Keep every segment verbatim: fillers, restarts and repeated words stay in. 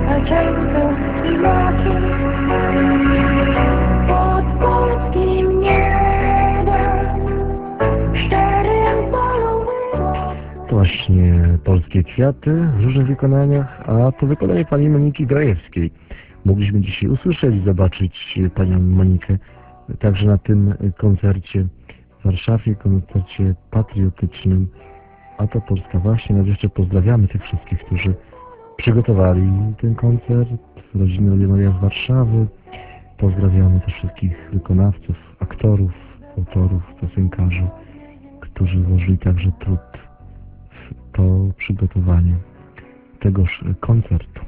a często klimatem pod polskim niebem szczerym polowym. To właśnie polskie kwiaty w różnych wykonaniach, a to wykonanie pani Moniki Grajewskiej. Mogliśmy dzisiaj usłyszeć i zobaczyć panią Monikę także na tym koncercie w Warszawie, koncercie patriotycznym. A to Polska właśnie. Nas jeszcze pozdrawiamy tych wszystkich, którzy przygotowali ten koncert. Rodziny Radio Maryja z Warszawy. Pozdrawiamy też wszystkich wykonawców, aktorów, autorów, piosenkarzy, którzy włożyli także trud w to przygotowanie tegoż koncertu.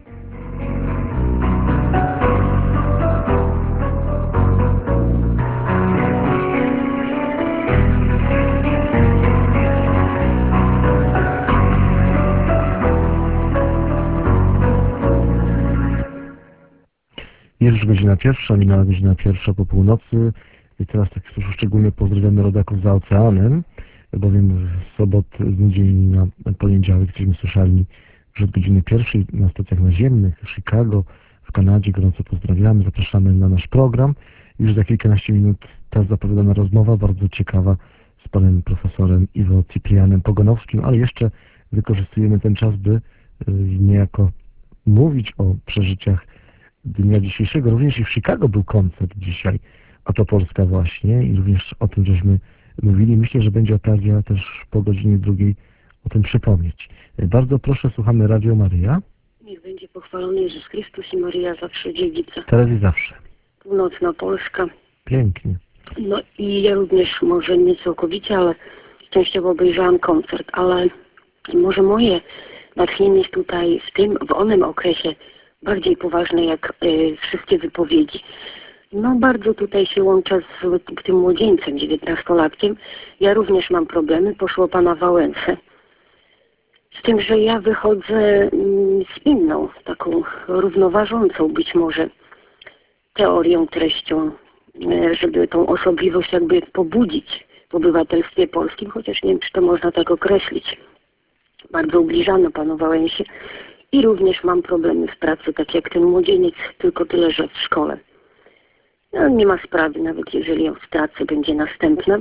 Jest już godzina pierwsza, minęła godzina pierwsza po północy i teraz tak szczególnie pozdrawiamy rodaków za oceanem, bowiem w sobotę, z niedzieli na poniedziałek jesteśmy słyszalni już od godziny pierwszej na stacjach naziemnych w Chicago, w Kanadzie. Gorąco pozdrawiamy, zapraszamy na nasz program. Już za kilkanaście minut ta zapowiadana rozmowa, bardzo ciekawa, z panem profesorem Iwo Cyprianem Pogonowskim, ale jeszcze wykorzystujemy ten czas, by niejako mówić o przeżyciach dnia dzisiejszego. Również i w Chicago był koncert dzisiaj, a to Polska właśnie, i również o tym żeśmy mówili. Myślę, że będzie okazja też po godzinie drugiej o tym przypomnieć. Bardzo proszę, słuchamy Radio Maryja. Niech będzie pochwalony Jezus Chrystus i Maryja zawsze dziewica. Teraz i zawsze. Północna Polska. Pięknie. No i ja również, może nie całkowicie, ale częściowo obejrzałam koncert, ale może moje natchnienie jest tutaj w tym, w onym okresie bardziej poważne jak y, wszystkie wypowiedzi. No bardzo tutaj się łączę z tym młodzieńcem, dziewiętnastolatkiem. Ja również mam problemy, poszło pana Wałęsę. Z tym, że ja wychodzę mm, z inną, taką równoważącą być może teorią, treścią, y, żeby tą osobliwość jakby pobudzić w obywatelstwie polskim, chociaż nie wiem, czy to można tak określić. Bardzo ubliżano panu Wałęsie. I również mam problemy w pracy, tak jak ten młodzieniec, tylko tyle, że w szkole. No, nie ma sprawy, nawet jeżeli ją stracę, będzie następna.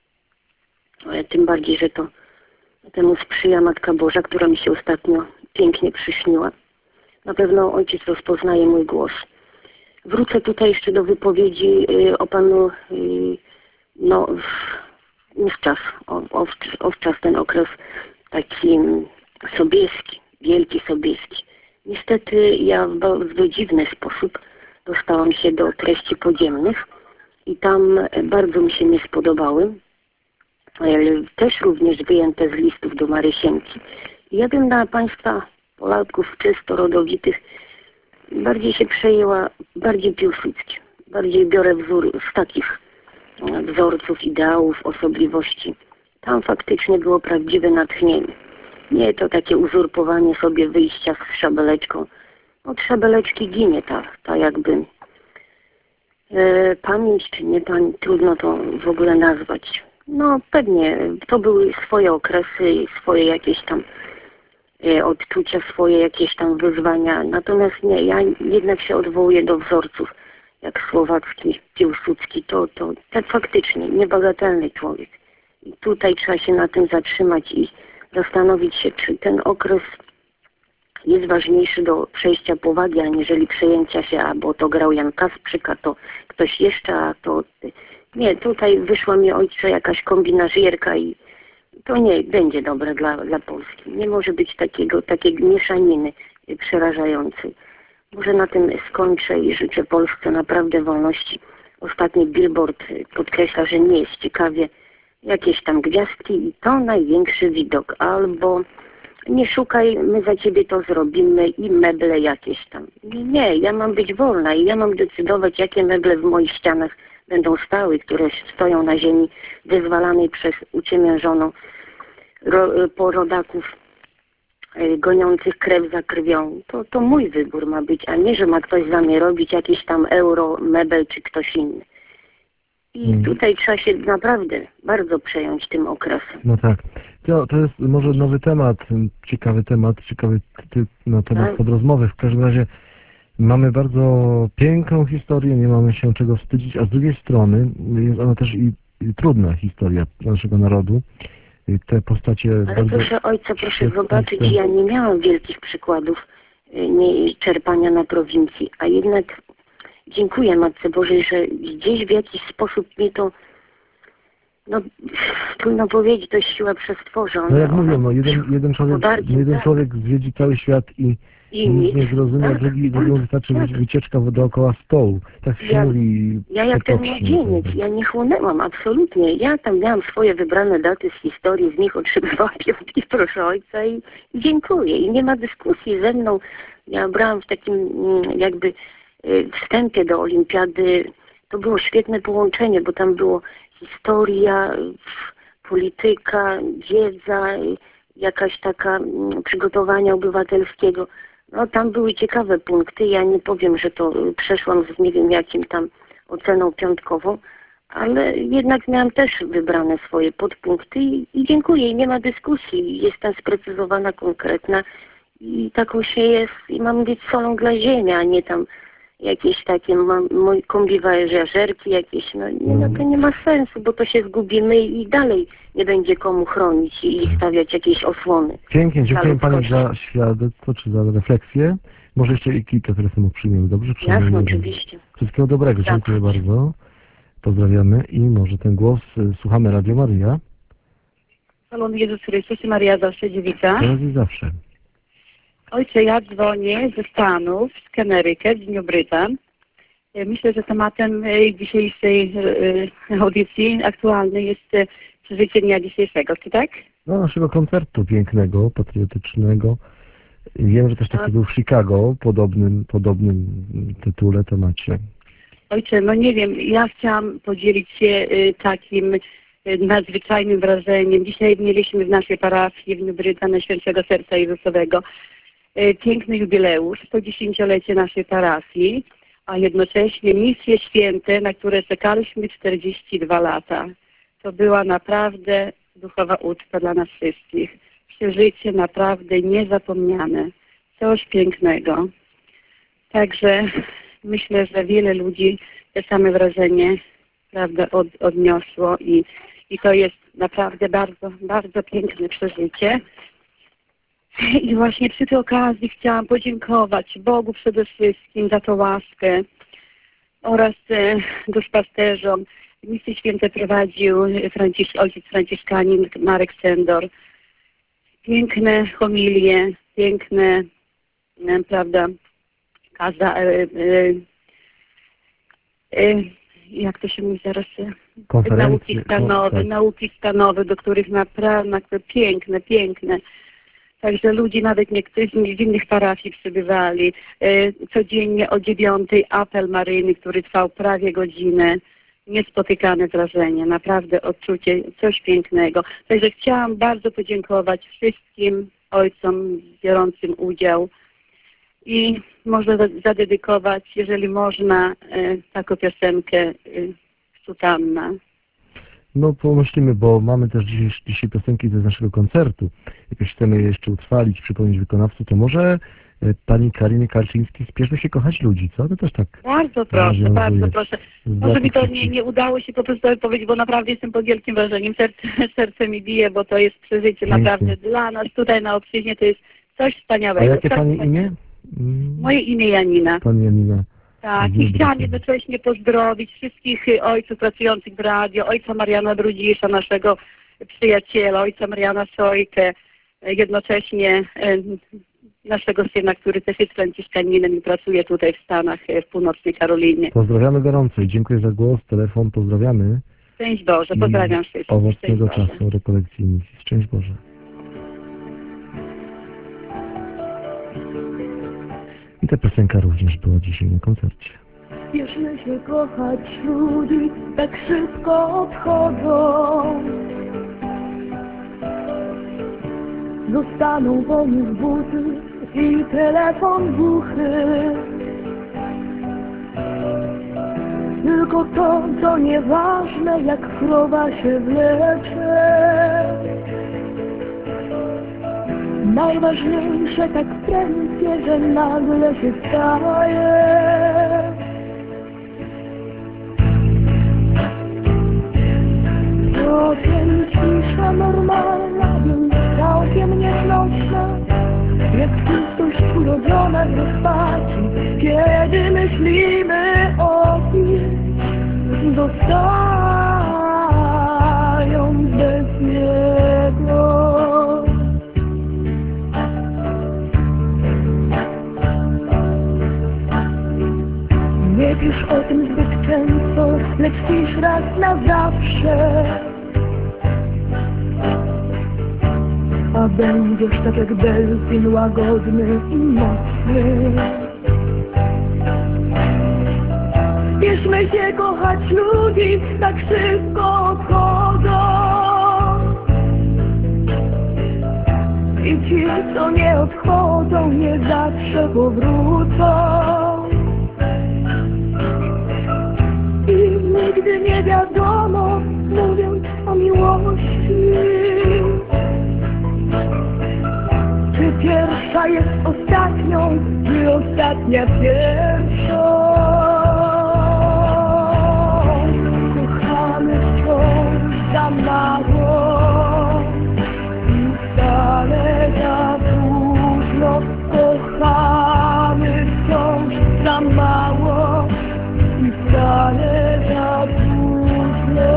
Ale tym bardziej, że to temu sprzyja Matka Boża, która mi się ostatnio pięknie przyśniła. Na pewno Ojciec rozpoznaje mój głos. Wrócę tutaj jeszcze do wypowiedzi y, o panu, y, no, wówczas, owczas ten okres taki Sobieski. Wielki Sobieski. Niestety ja w bardzo dziwny sposób dostałam się do treści podziemnych i tam bardzo mi się nie spodobały. Też również wyjęte z listów do Marysienki. Ja bym dla państwa, Polaków czysto rodowitych, bardziej się przejęła, bardziej Piłsudski. Bardziej biorę wzór z takich wzorców, ideałów, osobliwości. Tam faktycznie było prawdziwe natchnienie. Nie to takie uzurpowanie sobie wyjścia z szabeleczką. Od szabeleczki ginie ta, ta jakby e, pamięć, czy nie pamięć, trudno to w ogóle nazwać. No pewnie, to były swoje okresy, swoje jakieś tam e, odczucia, swoje jakieś tam wyzwania. Natomiast nie, ja jednak się odwołuję do wzorców, jak Słowacki, Piłsudski. To, to tak faktycznie niebagatelny człowiek. I tutaj trzeba się na tym zatrzymać i zastanowić się, czy ten okres jest ważniejszy do przejścia powagi, aniżeli przejęcia się, a bo to grał Jan Kasprzyk, a to ktoś jeszcze, a to... Nie, tutaj wyszła mi ojcze jakaś kombinażierka i to nie będzie dobre dla, dla Polski. Nie może być takiego, takiej mieszaniny przerażającej. Może na tym skończę i życzę Polsce naprawdę wolności. Ostatni billboard podkreśla, że nie jest ciekawie. Jakieś tam gwiazdki i to największy widok. Albo nie szukaj, my za ciebie to zrobimy i meble jakieś tam. Nie, ja mam być wolna i ja mam decydować, jakie meble w moich ścianach będą stały, które stoją na ziemi wyzwalanej przez uciemiężoną ro, po rodaków y, goniących krew za krwią. To, to mój wybór ma być, a nie, że ma ktoś za mnie robić jakiś tam euro, mebel czy ktoś inny. I Mm. tutaj trzeba się naprawdę bardzo przejąć tym okresem. No tak. To, to jest może nowy temat, ciekawy temat, ciekawy ty, no, temat Tak. pod rozmowy. W każdym razie mamy bardzo piękną historię, nie mamy się czego wstydzić, a z drugiej strony jest ona też i, i trudna historia naszego narodu. I te postacie Ale bardzo... proszę ojca, proszę świetne zobaczyć, są. ja nie miałam wielkich przykładów y, nie, czerpania na prowincji, a jednak dziękuję Matce Bożej, że gdzieś w jakiś sposób mi to, no trudno powiedzieć, to jest siła przestworzona. No jak Ona mówię, no jeden, jeden, człowiek, gospodarkiem, jeden tak. człowiek zwiedzi cały świat i I nic nie zrozumie, tak, drugi, tak, drugiemu wystarczy tak. wycieczka dookoła stołu. Tak się Ja- mówi Ja jak ten potocznie, młodzieniec, prawda? ja nie chłonęłam, absolutnie. Ja tam miałam swoje wybrane daty z historii, z nich otrzymywałam piątki, proszę ojca i, i dziękuję. I nie ma dyskusji ze mną. Ja brałam w takim mm, jakby y, wstępie do olimpiady. To było świetne połączenie, bo tam było historia, y, polityka, wiedza, y, jakaś taka mm, przygotowania obywatelskiego. No tam były ciekawe punkty. Ja nie powiem, że to y, przeszłam z nie wiem jakim tam oceną piątkową, ale jednak miałam też wybrane swoje podpunkty i, i dziękuję. I nie ma dyskusji. Jestem sprecyzowana, konkretna i taką się jest i mam być solą dla ziemi, a nie tam jakieś takie mam, mój kombiważerki jakieś. No nie, no to nie ma sensu, bo to się zgubimy i dalej nie będzie komu chronić i stawiać jakieś osłony. Pięknie, dziękuję Dla Pani ludzkości. za świadectwo, czy za refleksję. Może jeszcze i kilka telefonów przyjmiemy, dobrze? Przynajmniej Jasne, jeden. oczywiście. Wszystkiego dobrego, Tak. dziękuję bardzo. Pozdrawiamy i może ten głos, y, słuchamy Radio Maryja, Chwalony Jezus Chrystus i Maria zawsze dziewica. teraz i zawsze. Ojcze, ja dzwonię ze Stanów, z Connecticut, z New Britain. E, Myślę, że tematem e, dzisiejszej e, audycji aktualny jest e, przeżycie dnia dzisiejszego, czy tak? No, naszego koncertu pięknego, patriotycznego. Wiem, że też taki Tak. był w Chicago, podobnym, podobnym tytule, temacie. Ojcze, no nie wiem, ja chciałam podzielić się e, takim e, nadzwyczajnym wrażeniem. Dzisiaj mieliśmy w naszej parafii w New Britain Świętego Serca Jezusowego e, piękny jubileusz, sto dziesięciolecie naszej parafii, a jednocześnie misje święte, na które czekaliśmy czterdzieści dwa lata. To była naprawdę duchowa uczta dla nas wszystkich. Przeżycie naprawdę niezapomniane. Coś pięknego. Także myślę, że wiele ludzi te same wrażenie, prawda, od, odniosło i, i to jest naprawdę bardzo, bardzo piękne przeżycie. I właśnie przy tej okazji chciałam podziękować Bogu przede wszystkim za tą łaskę oraz e, duszpasterzom. Misje święte prowadził Francisz, ojciec franciszkanin Marek Sendor. Piękne homilie, piękne, e, prawda, kaza, e, e, e, jak to się mówi zaraz? e, Konferencje, Nauki stanowe, tak. nauki stanowe, do których naprawdę piękne, piękne. Także ludzie nawet niektórzy z innych parafii przybywali. E, Codziennie o dziewiątej apel maryjny, który trwał prawie godzinę. Niespotykane wrażenie, naprawdę odczucie, coś pięknego. Także chciałam bardzo podziękować wszystkim ojcom biorącym udział i może za- zadedykować, jeżeli można, e, taką piosenkę e, Sutanna. No pomyślimy, bo mamy też dzisiaj, dzisiaj piosenki z naszego koncertu. Jakoś chcemy je jeszcze utrwalić, przypomnieć wykonawców, to może e, Pani Karinie Karczyńskiej Spieszmy się kochać ludzi, co? To też tak Bardzo proszę, nawiązuje bardzo proszę. z Może braku mi to nie, krzyki. nie udało się po prostu powiedzieć, bo naprawdę jestem pod wielkim wrażeniem. Serce, serce mi bije, bo to jest przeżycie Pięknie. naprawdę dla nas tutaj na obczyźnie. To jest coś A wspaniałego. jakie Coś Pani wspaniałego. imię? Mm, Moje imię Janina. Pani Janina. Tak, z i Wielkiej chciałam Brytanii. jednocześnie pozdrowić wszystkich y, ojców pracujących w radio, ojca Mariana Drudzisza, naszego przyjaciela, ojca Mariana Sojkę, y, jednocześnie y, naszego syna, który też jest franciszkaninem i pracuje tutaj w Stanach, y, w północnej Karolinie. Pozdrawiamy gorąco i dziękuję za głos, telefon, pozdrawiamy. Szczęść Boże, I pozdrawiam wszystkich. owocnego Szczęść Boże. czasu rekolekcji misji. Szczęść Boże. I ta piosenka również była dzisiaj na koncercie. Spieszmy się kochać ludzi, tak szybko odchodzą. Zostaną po nich buty i telefon głuchy. Tylko Tylko to, co nieważne, jak krowa się wlecze. Najważniejsze tak prędkie, że nagle się staje. Potem cisza normalna, więc całkiem nieznośna, jak pustość urodzona z rozpaczy, kiedy myślimy o kimś, zostając bez niego. Nie pisz o tym zbyt często, lecz pisz raz na zawsze. A będziesz tak jak delfin łagodny i mocny. Bierzmy się kochać ludzi, tak szybko odchodzą. I ci, co nie odchodzą, nie zawsze powrócą. I nigdy nie wiadomo, mówiąc o miłości, czy pierwsza jest ostatnią, czy ostatnia pierwszą. Kochamy wciąż za mało i wcale za późno. Kochamy wciąż za mało i wcale za późno.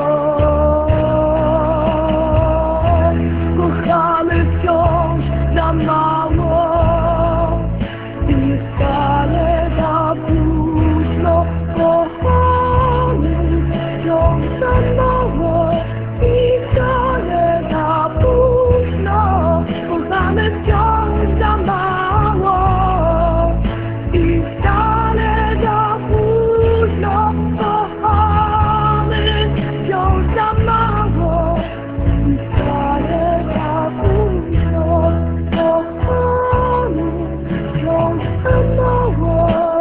Kochamy wciąż za mało i wcale za późno. Kochamy wciąż za mało i wcale za późno. Kochamy wciąż za mało i wcale za późno. Kochamy wciąż za mało i wcale za późno. Kochamy wciąż za mało.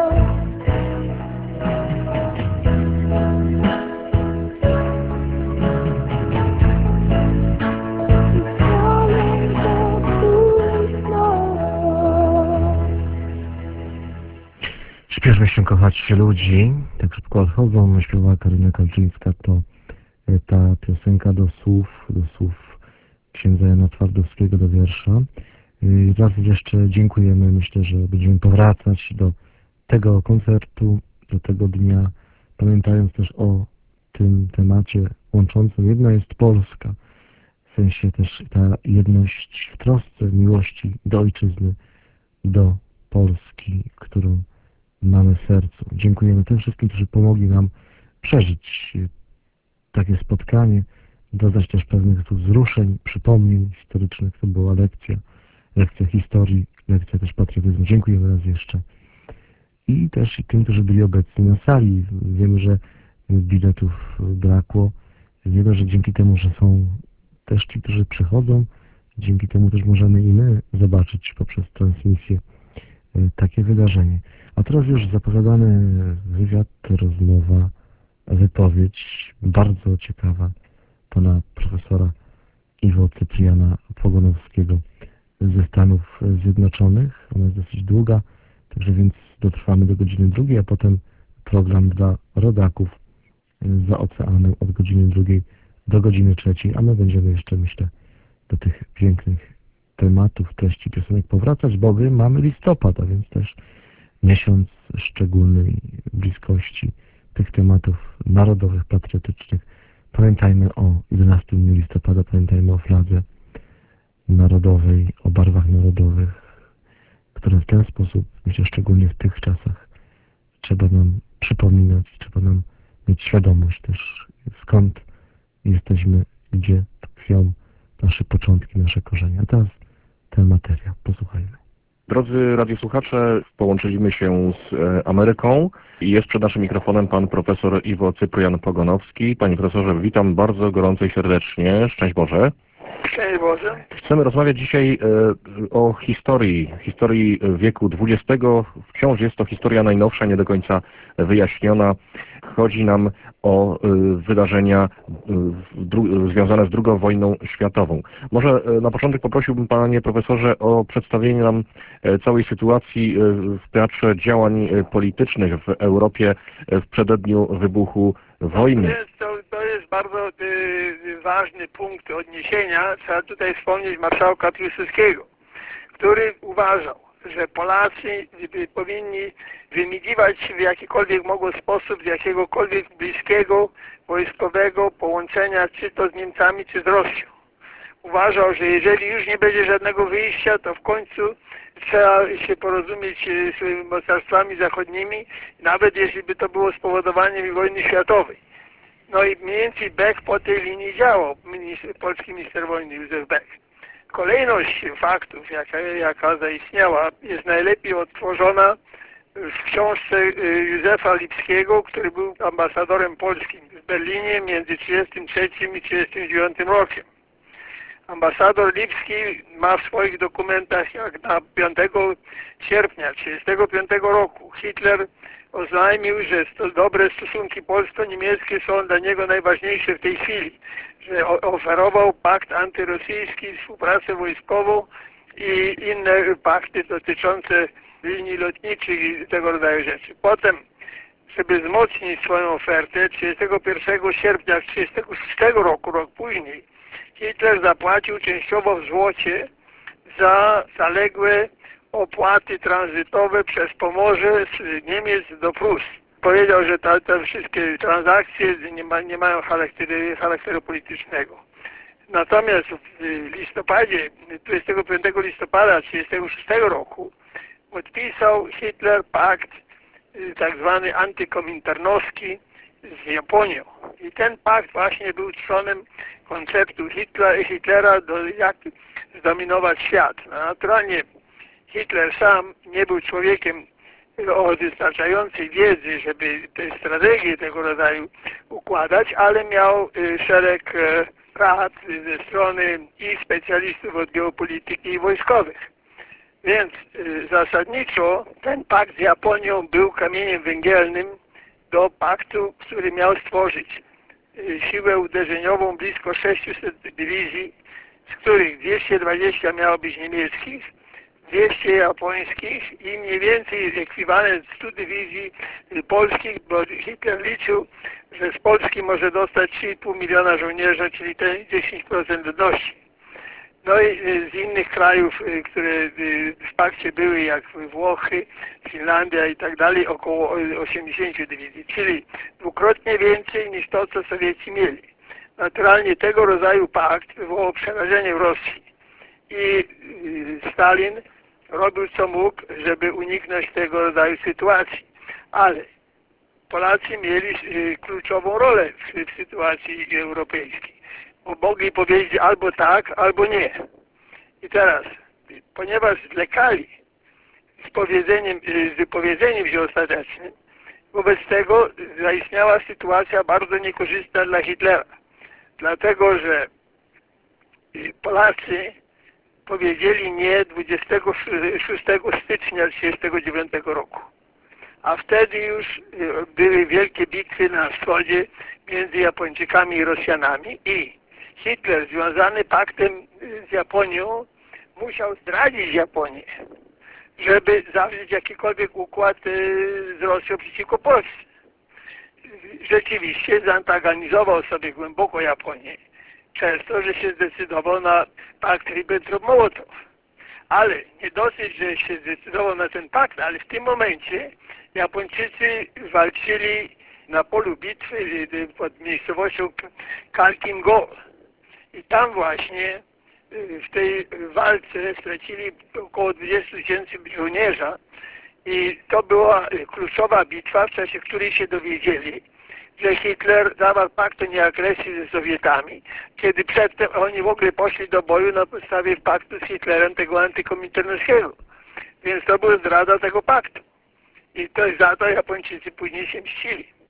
Śpieszmy się kochać ludzi, tak szybko odchodzą, śpiewała Karolina Kalczyńska, to e, ta piosenka do słów, do słów księdza Jana Twardowskiego, do wiersza. I raz jeszcze dziękujemy, myślę, że będziemy powracać do tego koncertu, do tego dnia, pamiętając też o tym temacie łączącym. Jedna jest Polska, w sensie też ta jedność w trosce, miłości do ojczyzny, do Polski, którą mamy w sercu. Dziękujemy tym wszystkim, którzy pomogli nam przeżyć takie spotkanie, dodać też pewnych tu wzruszeń, przypomnień historycznych. To była lekcja, lekcja historii, lekcja też patriotyzmu. Dziękujemy raz jeszcze. I też i tym, którzy byli obecni na sali. Wiemy, że biletów brakło. Wiemy, że dzięki temu, że są też ci, którzy przychodzą, dzięki temu też możemy i my zobaczyć poprzez transmisję takie wydarzenie. A teraz już zapowiadany wywiad, rozmowa, wypowiedź bardzo ciekawa pana profesora Iwo Cypriana Pogonowskiego ze Stanów Zjednoczonych. Ona jest dosyć długa, także więc dotrwamy do godziny drugiej, a potem program dla rodaków za oceanem od godziny drugiej do godziny trzeciej, a my będziemy jeszcze, myślę, do tych pięknych tematów, treści piosenek powracać, bowiem mamy listopad, a więc też miesiąc szczególnej bliskości tych tematów narodowych, patriotycznych. Pamiętajmy o jedenastego dnia listopada, pamiętajmy o fladze narodowej, o barwach narodowych, które w ten sposób, myślę, szczególnie w tych czasach, trzeba nam przypominać, trzeba nam mieć świadomość też, skąd jesteśmy, gdzie tkwią nasze początki, nasze korzenie. A teraz ten materiał. Posłuchajmy. Drodzy radiosłuchacze, połączyliśmy się z Ameryką i jest przed naszym mikrofonem pan profesor Iwo Cyprian Pogonowski. Panie profesorze, witam bardzo gorąco i serdecznie. Szczęść Boże. Szczęść Boże. Chcemy rozmawiać dzisiaj e, o historii, historii wieku dwudziestego. Wciąż jest to historia najnowsza, nie do końca wyjaśniona. Chodzi nam o e, wydarzenia e, związane z drugą wojną światową. Może e, na początek poprosiłbym Panie Profesorze o przedstawienie nam e, całej sytuacji e, w teatrze działań e, politycznych w Europie e, w przededniu wybuchu wojny. To jest, to, to jest bardzo y, ważny punkt odniesienia. Trzeba tutaj wspomnieć marszałka Piłsudskiego, który uważał, że Polacy y, powinni wymigiwać się w jakikolwiek mogło sposób z jakiegokolwiek bliskiego wojskowego połączenia, czy to z Niemcami, czy z Rosją. Uważał, że jeżeli już nie będzie żadnego wyjścia, to w końcu trzeba się porozumieć z mocarstwami zachodnimi, nawet jeśli by to było spowodowaniem wojny światowej. No i mniej więcej Beck po tej linii działał, minister, polski minister wojny Józef Beck. Kolejność faktów, jaka, jaka zaistniała, jest najlepiej odtworzona w książce Józefa Lipskiego, który był ambasadorem polskim w Berlinie między trzydziestym trzecim i trzydziestym dziewiątym rokiem. Ambasador Lipski ma w swoich dokumentach, jak na piątego sierpnia tysiąc dziewięćset trzydziestego piątego roku Hitler oznajmił, że sto, dobre stosunki polsko-niemieckie są dla niego najważniejsze w tej chwili, że oferował pakt antyrosyjski, współpracę wojskową i inne pakty dotyczące linii lotniczych i tego rodzaju rzeczy. Potem, żeby wzmocnić swoją ofertę, trzydziestego pierwszego sierpnia tysiąc dziewięćset trzydziestego szóstego roku, rok później, Hitler zapłacił częściowo w złocie za zaległe opłaty tranzytowe przez Pomorze z Niemiec do Prus. Powiedział, że ta, te wszystkie transakcje nie, ma, nie mają charakteru, charakteru politycznego. Natomiast w listopadzie, dwudziestego piątego listopada tysiąc dziewięćset trzydziestego szóstego roku podpisał Hitler pakt tak zwany antykominternowski z Japonią. I ten pakt właśnie był trzonem konceptu Hitler, Hitlera, do jak zdominować świat. No, naturalnie Hitler sam nie był człowiekiem o wystarczającej wiedzy, żeby te strategie tego rodzaju układać, ale miał szereg rad ze strony i specjalistów od geopolityki i wojskowych. Więc zasadniczo ten pakt z Japonią był kamieniem węgielnym do paktu, który miał stworzyć siłę uderzeniową blisko sześciuset dywizji, z których dwieście dwadzieścia miało być niemieckich, dwieście japońskich i mniej więcej ekwiwalent stu dywizji polskich, bo Hitler liczył, że z Polski może dostać trzy i pół miliona żołnierzy, czyli te dziesięć procent ludności. No i z innych krajów, które w pakcie były, jak Włochy, Finlandia i tak dalej, około osiemdziesięciu dywizji, czyli dwukrotnie więcej niż to, co Sowieci mieli. Naturalnie tego rodzaju pakt wywołał przerażenie w Rosji i Stalin robił co mógł, żeby uniknąć tego rodzaju sytuacji. Ale Polacy mieli kluczową rolę w, w sytuacji europejskiej. Bo mogli powiedzieć albo tak, albo nie. I teraz, ponieważ zwlekali z powiedzeniem, z wypowiedzeniem się ostatecznym, wobec tego zaistniała sytuacja bardzo niekorzystna dla Hitlera. Dlatego, że Polacy powiedzieli nie dwudziestego szóstego stycznia tysiąc dziewięćset trzydziestego dziewiątego roku. A wtedy już były wielkie bitwy na wschodzie między Japończykami i Rosjanami i Hitler związany paktem z Japonią musiał zdradzić Japonię, żeby zawrzeć jakikolwiek układ z Rosją przeciwko Polsce. Rzeczywiście zantagonizował sobie głęboko Japonię, przez to, że się zdecydował na pakt Ribbentrop-Mołotow. Ale nie dosyć, że się zdecydował na ten pakt, ale w tym momencie Japończycy walczyli na polu bitwy pod miejscowością Khalkhin Gol. I tam właśnie w tej walce stracili około dwudziestu tysięcy żołnierza i to była kluczowa bitwa, w czasie której się dowiedzieli, że Hitler zawarł pakt o nieagresji ze Sowietami, kiedy przedtem oni w ogóle poszli do boju na podstawie paktu z Hitlerem, tego antykominternowskiego. Więc to była zdrada tego paktu. I to za to Japończycy później się mścili.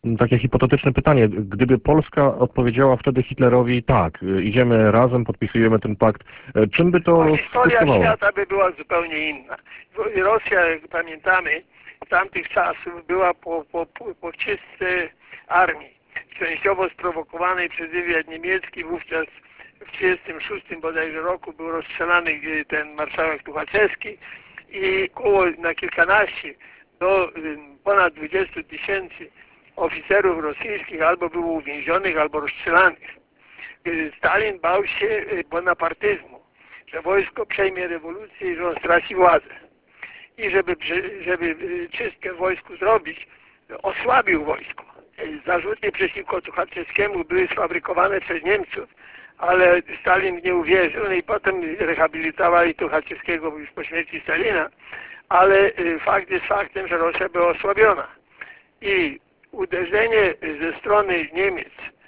takie hipotetyczne pytanie. Gdyby Polska odpowiedziała wtedy Hitlerowi tak, idziemy razem, podpisujemy ten pakt, czym by to No, historia skutkowało? świata by była zupełnie inna. Rosja, jak pamiętamy, w tamtych czasów była po, po, po, po czystce armii, częściowo sprowokowanej przez wywiad niemiecki. Wówczas w tysiąc dziewięćset trzydziestym szóstym bodajże roku był rozstrzelany ten marszałek Tuchaczewski i około na kilkanaście do ponad dwudziestu tysięcy oficerów rosyjskich albo było uwięzionych, albo rozstrzelanych. Stalin bał się bonapartyzmu, że wojsko przejmie rewolucję i że on straci władzę. I żeby, żeby czystkę w wojsku zrobić, osłabił wojsko. Zarzuty przeciwko Tuchaczewskiemu były sfabrykowane przez Niemców, ale Stalin nie uwierzył, no i potem rehabilitowali Tuchaczewskiego już po śmierci Stalina, ale fakt jest faktem, że Rosja była osłabiona. I uderzenie ze strony Niemiec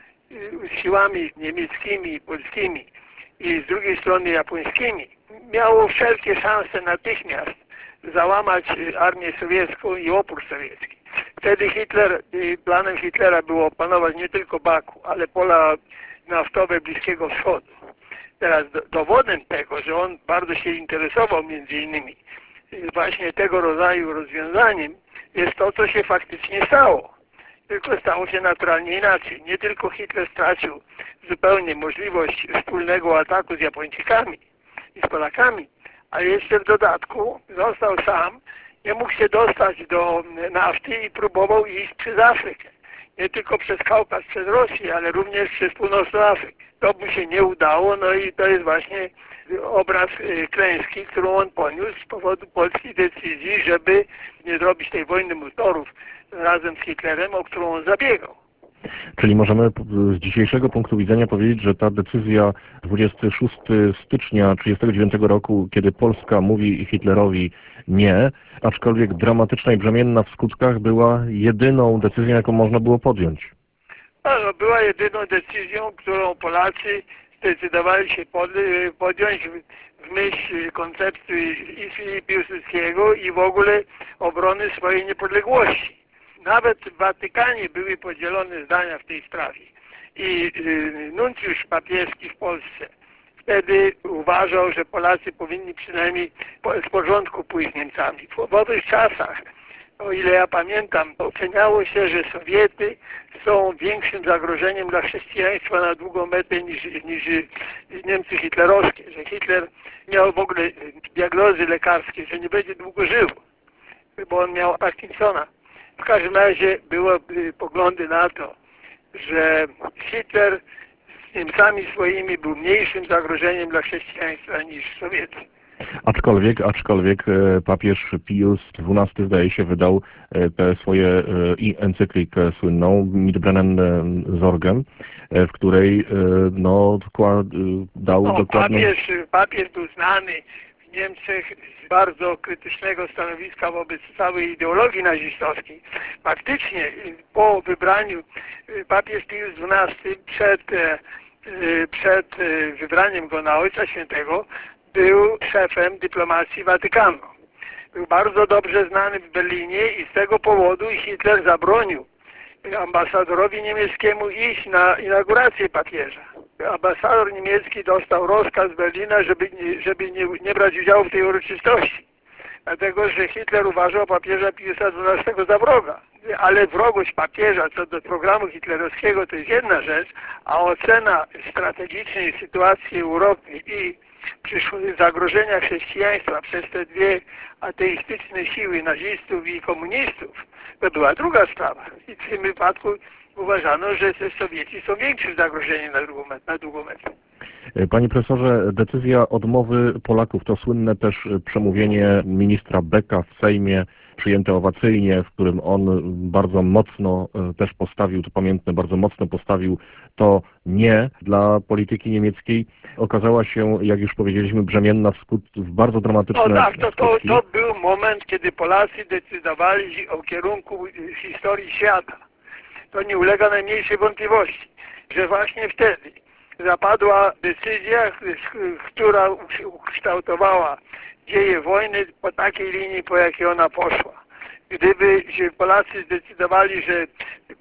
siłami niemieckimi, polskimi i z drugiej strony japońskimi miało wszelkie szanse natychmiast załamać armię sowiecką i opór sowiecki. Wtedy Hitler, planem Hitlera było opanować nie tylko Baku, ale pola naftowe Bliskiego Wschodu. Teraz dowodem tego, że on bardzo się interesował między innymi właśnie tego rodzaju rozwiązaniem, jest to, co się faktycznie stało. Tylko stało się naturalnie inaczej. Nie tylko Hitler stracił zupełnie możliwość wspólnego ataku z Japończykami i z Polakami, ale jeszcze w dodatku został sam, nie mógł się dostać do nafty i próbował iść przez Afrykę. Nie tylko przez Kaukaz, przez Rosję, ale również przez północną Afrykę. To mu się nie udało, no i to jest właśnie obraz klęski, którą on poniósł z powodu polskiej decyzji, żeby nie zrobić tej wojny motorów razem z Hitlerem, o którą on zabiegał. Czyli możemy z dzisiejszego punktu widzenia powiedzieć, że ta decyzja dwudziestego szóstego stycznia tysiąc dziewięćset trzydziestego dziewiątego roku, kiedy Polska mówi Hitlerowi nie, aczkolwiek dramatyczna i brzemienna w skutkach, była jedyną decyzją, jaką można było podjąć. No, była jedyną decyzją, którą Polacy zdecydowali się podjąć w myśl koncepcji i Filipa Piłsudskiego i w ogóle obrony swojej niepodległości. Nawet w Watykanie były podzielone zdania w tej sprawie. I nuncjusz papieski w Polsce wtedy uważał, że Polacy powinni przynajmniej z porządku pójść z Niemcami. W owych czasach, o ile ja pamiętam, oceniało się, że Sowiety są większym zagrożeniem dla chrześcijaństwa na długą metę niż, niż Niemcy hitlerowskie, że Hitler miał w ogóle diagnozy lekarskie, że nie będzie długo żył, bo on miał Parkinsona. W każdym razie były poglądy na to, że Hitler z Niemcami swoimi był mniejszym zagrożeniem dla chrześcijaństwa niż Sowieci. Aczkolwiek, aczkolwiek papież Pius dwunasty, zdaje się, wydał tę swoje encyklikę słynną Mitbrennen Sorgen, w której no, dał no, dokładną... Papież, papież był znany w Niemczech z bardzo krytycznego stanowiska wobec całej ideologii nazistowskiej. Faktycznie po wybraniu papież Pius dwunasty przed, przed wybraniem go na Ojca Świętego był szefem dyplomacji Watykanu. Był bardzo dobrze znany w Berlinie i z tego powodu Hitler zabronił ambasadorowi niemieckiemu iść na inaugurację papieża. Ambasador niemiecki dostał rozkaz z Berlina, żeby, żeby nie, nie brać udziału w tej uroczystości. Dlatego, że Hitler uważał papieża Piusa dwunastego za wroga. Ale wrogość papieża co do programu hitlerowskiego to jest jedna rzecz, a ocena strategicznej sytuacji Europy i przyszłych zagrożenia chrześcijaństwa przez te dwie ateistyczne siły nazistów i komunistów to była druga sprawa. I w tym wypadku uważano, że te Sowieci są większym zagrożeniem na długą metę. Na długą metę. Panie profesorze, decyzja odmowy Polaków to słynne też przemówienie ministra Becka w Sejmie, przyjęte owacyjnie, w którym on bardzo mocno też postawił, to pamiętne, bardzo mocno postawił to nie dla polityki niemieckiej. Okazała się, jak już powiedzieliśmy, brzemienna w, skut, w bardzo dramatyczne No tak, to, to, skutki. to był moment, kiedy Polacy decydowali o kierunku historii świata. To nie ulega najmniejszej wątpliwości, że właśnie wtedy zapadła decyzja, która ukształtowała dzieje wojny po takiej linii, po jakiej ona poszła. Gdyby się Polacy zdecydowali, że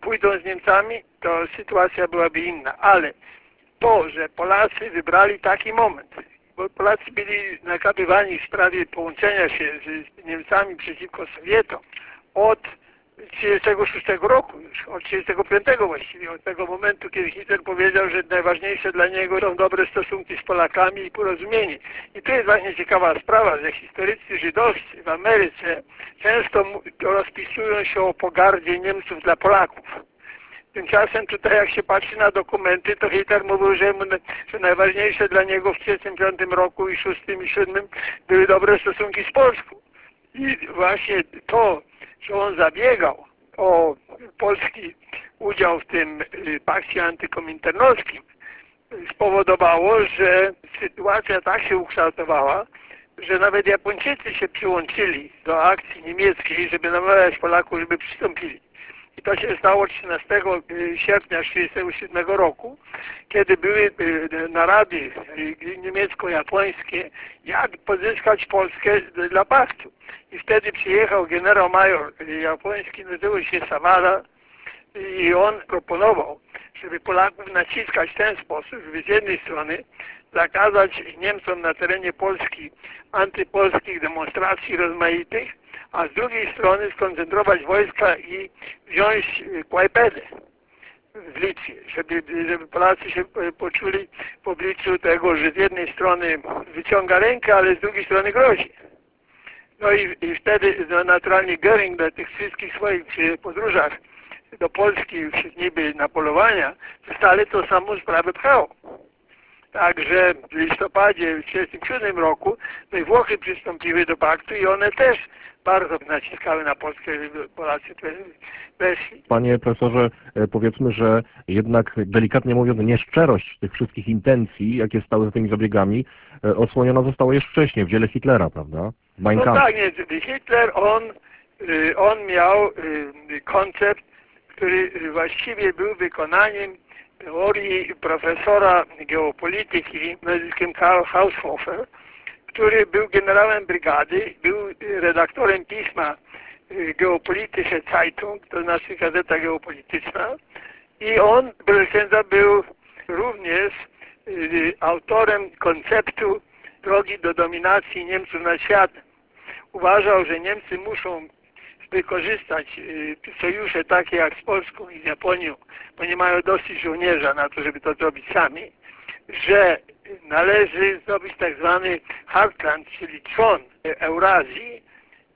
pójdą z Niemcami, to sytuacja byłaby inna. Ale to, że Polacy wybrali taki moment, bo Polacy byli nakapywani w sprawie połączenia się z Niemcami przeciwko Sowietom od trzydziestego szóstego roku już, od trzydziestego piątego właściwie, od tego momentu, kiedy Hitler powiedział, że najważniejsze dla niego są dobre stosunki z Polakami i porozumienie. I tu jest właśnie ciekawa sprawa, że historycy żydowscy w Ameryce często rozpisują się o pogardzie Niemców dla Polaków. Tymczasem tutaj jak się patrzy na dokumenty, to Hitler mówił, że, że najważniejsze dla niego w trzydziestym piątym roku i szóstym i siódmym były dobre stosunki z Polską. I właśnie to, że on zabiegał o polski udział w tym pakcie antykominternowskim, spowodowało, że sytuacja tak się ukształtowała, że nawet Japończycy się przyłączyli do akcji niemieckiej, żeby namawiać Polaków, żeby przystąpili. I to się stało trzynastego sierpnia tysiąc dziewięćset trzydziestego siódmego roku, kiedy były narady niemiecko-japońskie, jak pozyskać Polskę dla paktu. I wtedy przyjechał generał major japoński, nazywał się Sawada, i on proponował, żeby Polaków naciskać w ten sposób, żeby z jednej strony zakazać Niemcom na terenie Polski antypolskich demonstracji rozmaitych, a z drugiej strony skoncentrować wojska i wziąć Kłajpedę w Litwie, żeby, żeby Polacy się poczuli w obliczu tego, że z jednej strony wyciąga rękę, ale z drugiej strony grozi. No i, i wtedy no, naturalnie Göring na tych wszystkich swoich podróżach do Polski niby na polowania, stale to samą sprawę pchał. Także w listopadzie w tysiąc dziewięćset trzydziestym siódmym roku no i Włochy przystąpiły do paktu i one też bardzo naciskały na Polskę, żeby Polacy weszli. Panie profesorze, powiedzmy, że jednak delikatnie mówiąc nieszczerość tych wszystkich intencji, jakie stały za tymi zabiegami, odsłoniona została jeszcze wcześniej, w dziele Hitlera, prawda? Mein No Kampf. tak, nie, Hitler, on, on miał koncept, który właściwie był wykonaniem teorii profesora geopolityki nazwiskiem Karl Haushofer, który był generałem brygady, był redaktorem pisma Geopolitische Zeitung, to znaczy gazeta geopolityczna, i on, proszę księdza, był również autorem konceptu drogi do dominacji Niemców nad światem. Uważał, że Niemcy muszą wykorzystać sojusze takie jak z Polską i z Japonią, bo nie mają dosyć żołnierza na to, żeby to zrobić sami, że należy zrobić tak zwany Heartland, czyli trzon Eurazji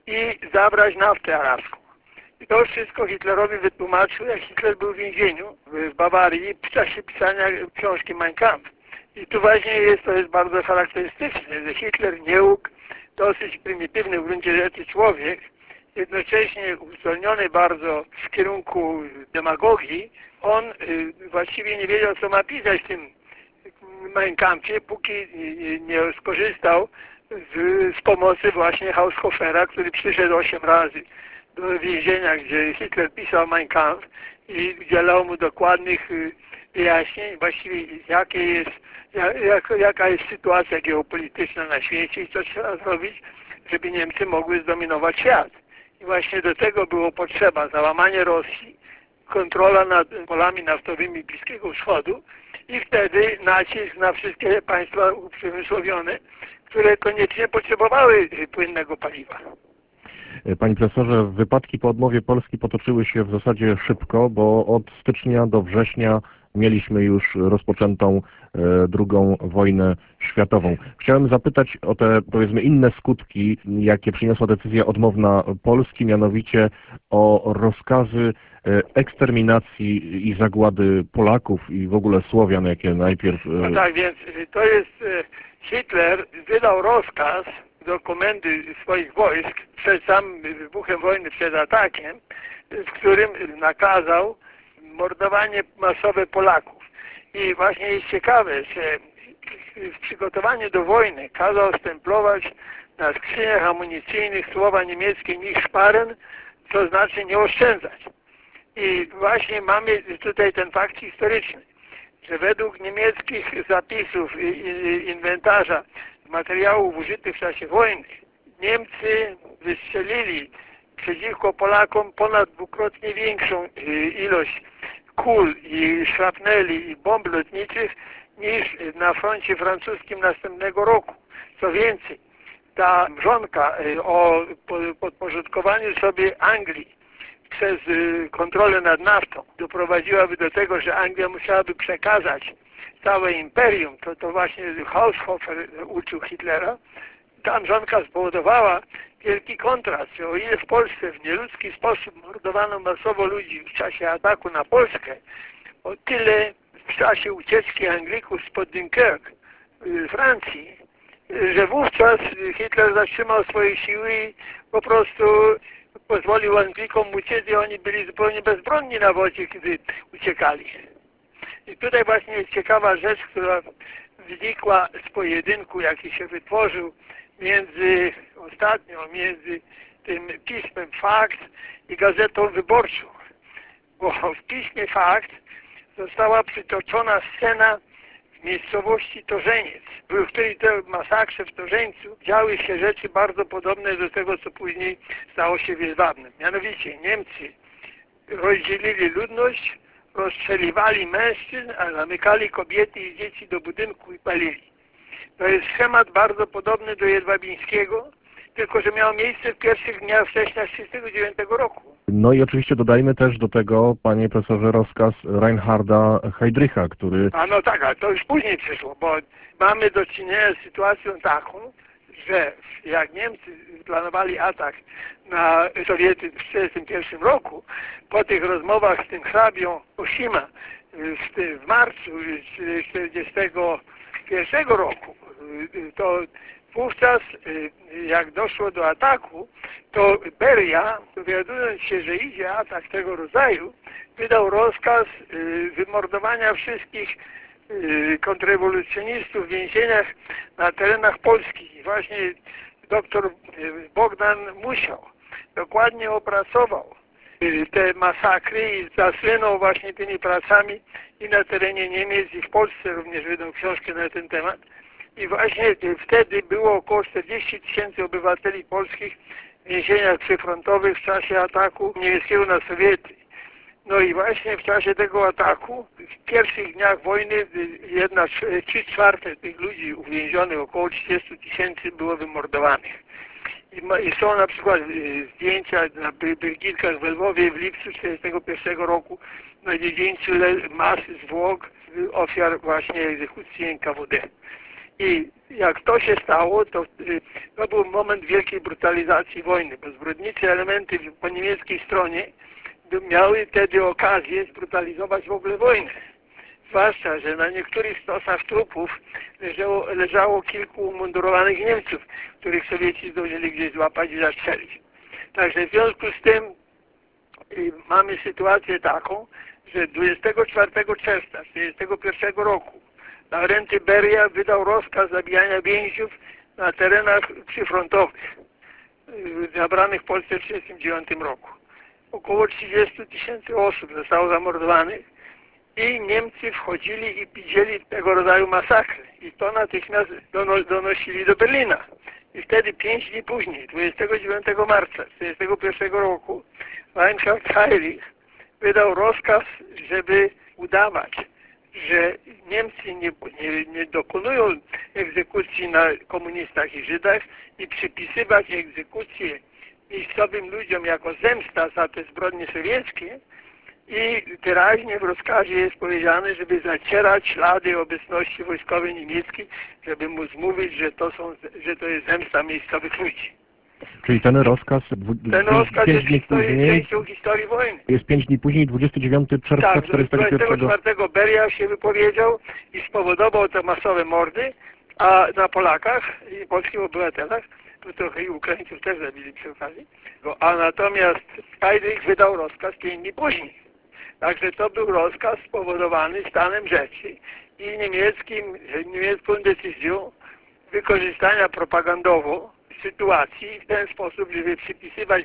i zabrać naftę arabską. I to wszystko Hitlerowi wytłumaczył, jak Hitler był w więzieniu w Bawarii w czasie pisania książki Mein Kampf. I tu właśnie jest, to jest bardzo charakterystyczne, że Hitler nie mógł, dosyć prymitywny w gruncie rzeczy człowiek, jednocześnie uzdolniony bardzo w kierunku demagogii, on y, właściwie nie wiedział, co ma pisać w tym Mein Kampfie, póki nie skorzystał z, z pomocy właśnie Haushofera, który przyszedł osiem razy do więzienia, gdzie Hitler pisał Mein Kampf i udzielał mu dokładnych y, wyjaśnień, właściwie jakie jest, jak, jaka jest sytuacja geopolityczna na świecie i co trzeba zrobić, żeby Niemcy mogły zdominować świat. I właśnie do tego było potrzeba załamanie Rosji, kontrola nad polami naftowymi Bliskiego Wschodu i wtedy nacisk na wszystkie państwa uprzemysłowione, które koniecznie potrzebowały płynnego paliwa. Panie profesorze, wypadki po odmowie Polski potoczyły się w zasadzie szybko, bo od stycznia do września mieliśmy już rozpoczętą e, drugą wojnę światową. Chciałem zapytać o te, powiedzmy, inne skutki, jakie przyniosła decyzja odmowna Polski, mianowicie o rozkazy e, eksterminacji i zagłady Polaków i w ogóle Słowian, jakie najpierw... E... No tak, więc to jest, e, Hitler wydał rozkaz do komendy swoich wojsk przed samym wybuchem wojny, przed atakiem, w którym nakazał mordowanie masowe Polaków. I właśnie jest ciekawe, że w przygotowaniu do wojny kazał stemplować na skrzyniach amunicyjnych słowa niemieckie nicht sparen, co znaczy nie oszczędzać. I właśnie mamy tutaj ten fakt historyczny, że według niemieckich zapisów i inwentarza materiałów użytych w czasie wojny Niemcy wystrzelili przeciwko Polakom ponad dwukrotnie większą ilość kul i szrapneli i bomb lotniczych niż na froncie francuskim następnego roku. Co więcej, ta mrzonka o podporządkowaniu sobie Anglii przez kontrolę nad naftą doprowadziłaby do tego, że Anglia musiałaby przekazać całe imperium, to, to właśnie Haushofer uczył Hitlera. Ta mrzonka spowodowała wielki kontrast, że o ile w Polsce w nieludzki sposób mordowano masowo ludzi w czasie ataku na Polskę, o tyle w czasie ucieczki Anglików spod Dunkirk w Francji, że wówczas Hitler zatrzymał swoje siły i po prostu pozwolił Anglikom uciec i oni byli zupełnie bezbronni na wodzie, kiedy uciekali. I tutaj właśnie jest ciekawa rzecz, która wynikła z pojedynku, jaki się wytworzył między, ostatnio, między tym pismem Fakt i Gazetą Wyborczą. Bo w piśmie Fakt została przytoczona scena w miejscowości Torzeniec, w której te masakrze w Torzeńcu działy się rzeczy bardzo podobne do tego, co później stało się w Jedwabnem. Mianowicie Niemcy rozdzielili ludność, rozstrzeliwali mężczyzn, a zamykali kobiety i dzieci do budynku i palili. To jest schemat bardzo podobny do jedwabińskiego, tylko że miał miejsce w pierwszych dniach września tysiąc dziewięćset trzydziestego dziewiątego roku. No i oczywiście dodajmy też do tego, panie profesorze, rozkaz Reinharda Heydricha, który... A no tak, ale to już później przyszło, bo mamy do czynienia z sytuacją taką, że jak Niemcy planowali atak na Sowiety w tysiąc dziewięćset czterdziestym pierwszym roku, po tych rozmowach z tym hrabią Oshima w, w marcu tysiąc dziewięćset czterdziestego pierwszego roku, to wówczas jak doszło do ataku, to Beria, dowiadując się, że idzie atak tego rodzaju, wydał rozkaz wymordowania wszystkich kontrrewolucjonistów w więzieniach na terenach Polski. I właśnie doktor Bogdan Musiał dokładnie opracował te masakry i zasłynął właśnie tymi pracami i na terenie Niemiec, i w Polsce również wydał książkę na ten temat. I właśnie wtedy było około czterdzieści tysięcy obywateli polskich w więzieniach przyfrontowych w czasie ataku niemieckiego na Sowiety. No i właśnie w czasie tego ataku, w pierwszych dniach wojny, jedna, trzy czwarte tych ludzi uwięzionych, około trzydzieści tysięcy było wymordowanych. I są na przykład zdjęcia na Brygitkach w Lwowie w lipcu tysiąc dziewięćset czterdziestego pierwszego roku na dziedzińcu masy zwłok ofiar właśnie egzekucji N K W D. I jak to się stało, to, to był moment wielkiej brutalizacji wojny, bo zbrodnicze elementy po niemieckiej stronie miały wtedy okazję zbrutalizować w ogóle wojnę. Zwłaszcza, że na niektórych stosach trupów leżało, leżało kilku umundurowanych Niemców, których Sowieci zdążyli gdzieś złapać i zastrzelić. Także w związku z tym y, mamy sytuację taką, że dwudziestego czwartego czerwca tysiąc dziewięćset czterdziestego pierwszego roku Laurenty Beria wydał rozkaz zabijania więźniów na terenach przyfrontowych y, zabranych w Polsce w tysiąc dziewięćset trzydziestym dziewiątym roku. Około trzydzieści tysięcy osób zostało zamordowanych i Niemcy wchodzili i widzieli tego rodzaju masakry. I to natychmiast dono, donosili do Berlina. I wtedy pięć dni później, dwudziestego dziewiątego marca tysiąc dziewięćset czterdziestego pierwszego roku, Reinhard Heydrich wydał rozkaz, żeby udawać, że Niemcy nie, nie, nie dokonują egzekucji na komunistach i Żydach i przypisywać egzekucje miejscowym ludziom jako zemsta za te zbrodnie sowieckie. I wyraźnie w rozkazie jest powiedziane, żeby zacierać ślady obecności wojskowej niemieckiej, żeby móc mówić, że to, są, że to jest zemsta miejscowych ludzi. Czyli ten rozkaz, ten rozkaz pięć jest dni historii, później, częścią historii wojny. jest pięć dni później, dwudziestego dziewiątego czerwca Tak, tysiąc dziewięćset czterdziestego pierwszego. dwudziestego czwartego Beria się wypowiedział i spowodował te masowe mordy, a na Polakach i polskich obywatelach, to trochę i Ukraińców też zabili przy okazji, a natomiast Heydrich wydał rozkaz pięć dni później. Także to był rozkaz spowodowany stanem rzeczy i niemieckim, niemiecką decyzją wykorzystania propagandowo sytuacji w ten sposób, żeby przypisywać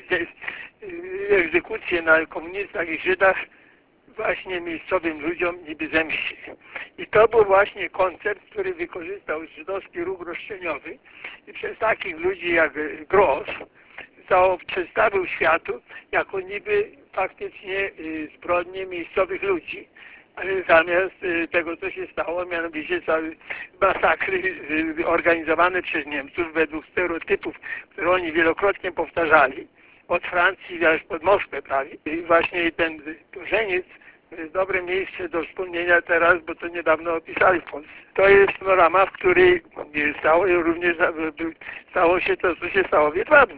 egzekucje na komunistach i Żydach właśnie miejscowym ludziom niby zemście. I to był właśnie koncept, który wykorzystał żydowski ruch roszczeniowy i przez takich ludzi jak Gross to przedstawił światu jako niby faktycznie zbrodnie miejscowych ludzi, zamiast tego, co się stało, mianowicie masakry organizowane przez Niemców według stereotypów, które oni wielokrotnie powtarzali, od Francji aż pod Moskwę prawie. I właśnie ten Korzeniec to jest dobre miejsce do wspomnienia teraz, bo to niedawno opisali w Polsce. To jest panorama, w której stało, również stało się to, co się stało w Jedwabnem.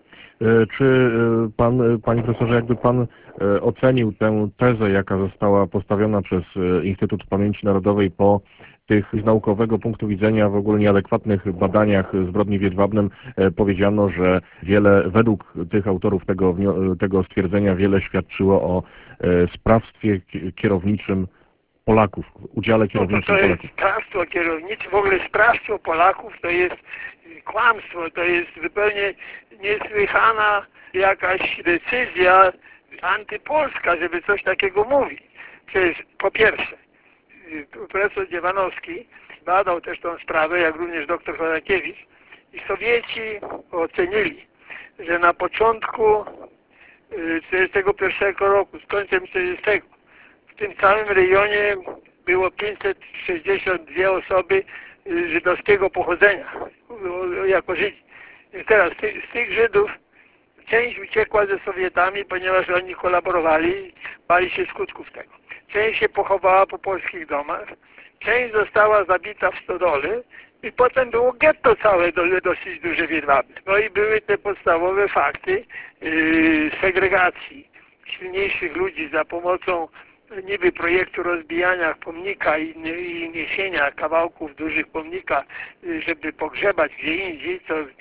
Czy pan, panie profesorze, jakby pan ocenił tę tezę, jaka została postawiona przez Instytut Pamięci Narodowej po tych z naukowego punktu widzenia w ogóle nieadekwatnych badaniach zbrodni w Jedwabnem? Powiedziano, że wiele, według tych autorów tego, tego stwierdzenia, wiele świadczyło o sprawstwie kierowniczym Polaków, udziale kierowniczym no to, to Polaków. jest sprawstwo kierownicze, w ogóle sprawstwo Polaków to jest kłamstwo, to jest zupełnie niesłychana jakaś decyzja antypolska, żeby coś takiego mówić. Przecież po pierwsze, profesor Dziewanowski badał też tą sprawę, jak również doktor Chodakiewicz, i Sowieci ocenili, że na początku czterdziestego pierwszego roku, z końcem czterdziestego, w tym całym rejonie było pięćset sześćdziesiąt dwie osoby żydowskiego pochodzenia, jako Żydzi. I teraz z tych Żydów część uciekła ze Sowietami, ponieważ oni kolaborowali, bali się skutków tego. Część się pochowała po polskich domach, część została zabita w stodole i potem było getto całe dosyć duże w Jedwabnem. No i były te podstawowe fakty yy, segregacji silniejszych ludzi za pomocą niby projektu rozbijania pomnika i, i niesienia kawałków dużych pomnika, żeby pogrzebać gdzie indziej, co yy,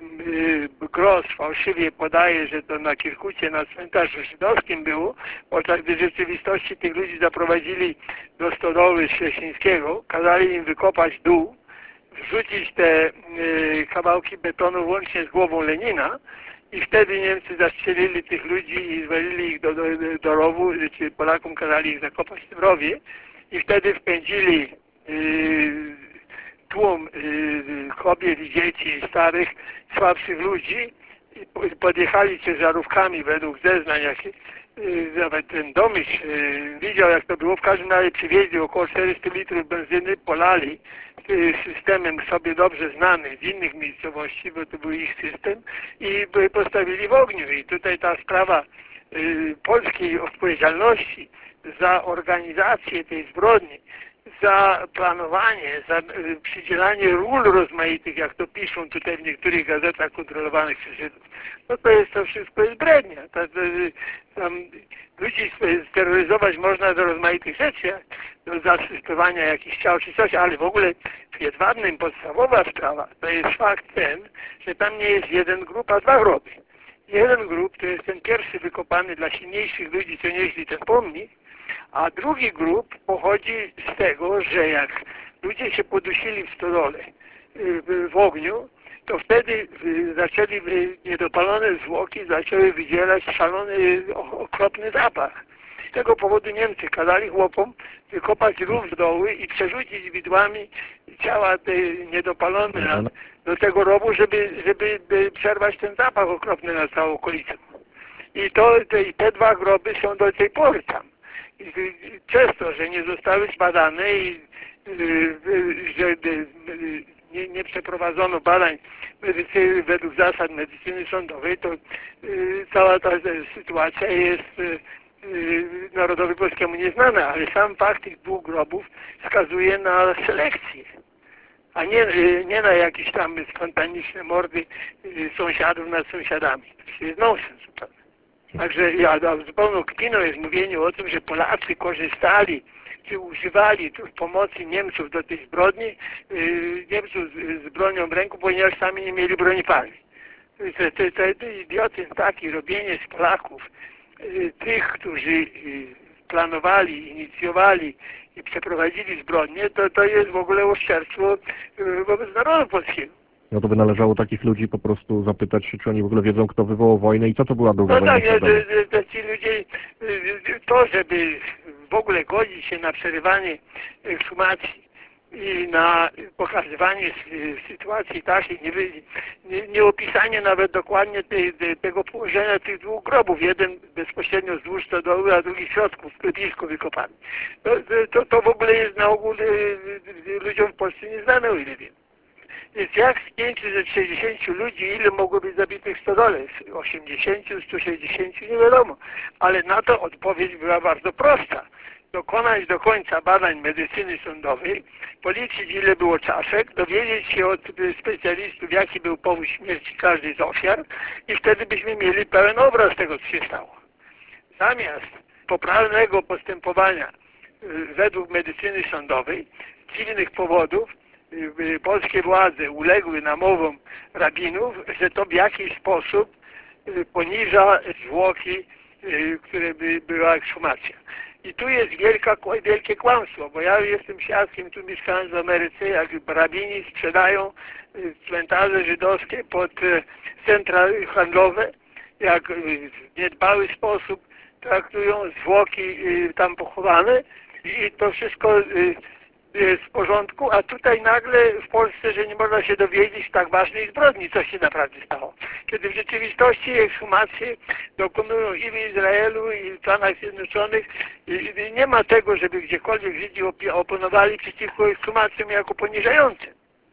Gross fałszywie podaje, że to na Kirkucie, na cmentarzu żydowskim było, podczas gdy w rzeczywistości tych ludzi zaprowadzili do stodoły Szczecińskiego, kazali im wykopać dół, wrzucić te yy, kawałki betonu łącznie z głową Lenina, i wtedy Niemcy zastrzelili tych ludzi i zwalili ich do, do, do rowu, czy Polakom kazali ich zakopać w tym rowie, i wtedy wpędzili yy, tłum yy, kobiet i dzieci, starych, słabszych ludzi i podjechali ciężarówkami według zeznań, jakie yy, nawet ten domyśl yy, widział, jak to było. W każdym razie przywieźli około czterysta litrów benzyny, polali systemem sobie dobrze znany z innych miejscowości, bo to był ich system, i postawili w ogniu. I tutaj ta sprawa y, polskiej odpowiedzialności za organizację tej zbrodni, za planowanie, za y, przydzielanie ról rozmaitych, jak to piszą tutaj w niektórych gazetach kontrolowanych przez Żydów, no to jest to wszystko jest brednia. To, to, tam ludzi steroryzować można do rozmaitych rzeczy, do zasypywania jakichś ciał czy coś, ale w ogóle w Jedwabnym podstawowa sprawa to jest fakt ten, że tam nie jest jeden grób, a dwa groby. Jeden grób to jest ten pierwszy wykopany dla silniejszych ludzi, co nieśli ten pomnik, a drugi grób pochodzi z tego, że jak ludzie się podusili w stodole w ogniu, to wtedy zaczęli niedopalone zwłoki, zaczęły wydzielać szalony, okropny zapach. Z tego powodu Niemcy kazali chłopom wykopać rów z doły i przerzucić widłami ciała te niedopalone do tego rowu, żeby, żeby przerwać ten zapach okropny na całą okolicę. I to, te, te dwa groby są do tej pory tam. I przez to, że nie zostały zbadane i że nie, nie przeprowadzono badań medycyny według zasad medycyny sądowej, to cała ta sytuacja jest narodowi polskiemu nieznana, ale sam fakt tych dwóch grobów wskazuje na selekcję, a nie, nie na jakieś tam spontaniczne mordy sąsiadów nad sąsiadami. To jest nonsens zupełnie. Także ja zupełną kpiną jest mówienie o tym, że Polacy korzystali czy używali pomocy Niemców do tej zbrodni, Niemców z, z bronią w ręku, ponieważ sami nie mieli broni palnej. To, to, to, to idiotyzm taki, robienie z Polaków tych, którzy planowali, inicjowali i przeprowadzili zbrodnie, to, to jest w ogóle oszczerstwo wobec narodu polskiego. No to by należało takich ludzi po prostu zapytać się, czy oni w ogóle wiedzą, kto wywołał wojnę i co to była druga no wojna tak, światowa. to, to ci ludzie, to żeby w ogóle godzić się na przerywanie ekshumacji i na pokazywanie sytuacji takiej, nie, nie, nie opisanie nawet dokładnie tej, tego położenia tych dwóch grobów, jeden bezpośrednio wzdłuż stodoły, a drugi w środku, w blisko wykopany. To, to, to w ogóle jest na ogół ludziom w Polsce nieznane, o ile wiem. Więc jak z pięciuset sześćdziesięciu ludzi, ile mogło być zabitych w stodole? osiemdziesięciu, stu sześćdziesięciu, nie wiadomo. Ale na to odpowiedź była bardzo prosta. Dokonać do końca badań medycyny sądowej, policzyć ile było czaszek, dowiedzieć się od specjalistów, jaki był powód śmierci każdej z ofiar i wtedy byśmy mieli pełen obraz tego, co się stało. Zamiast poprawnego postępowania według medycyny sądowej, z dziwnych powodów, polskie władze uległy namowom rabinów, że to w jakiś sposób poniża zwłoki, które by była ekshumacja. I tu jest wielka, wielkie kłamstwo, bo ja jestem świadkiem, tu mieszkając w Ameryce, jak rabini sprzedają cmentarze żydowskie pod centra handlowe, jak w niedbały sposób traktują zwłoki tam pochowane i to wszystko jest w porządku, a tutaj nagle w Polsce, że nie można się dowiedzieć tak ważnej zbrodni, co się naprawdę stało. Kiedy w rzeczywistości ekshumacje dokonują i w Izraelu, i w Stanach Zjednoczonych, i nie ma tego, żeby gdziekolwiek Żydzi oponowali przeciwko ekshumacjom jako poniżającym.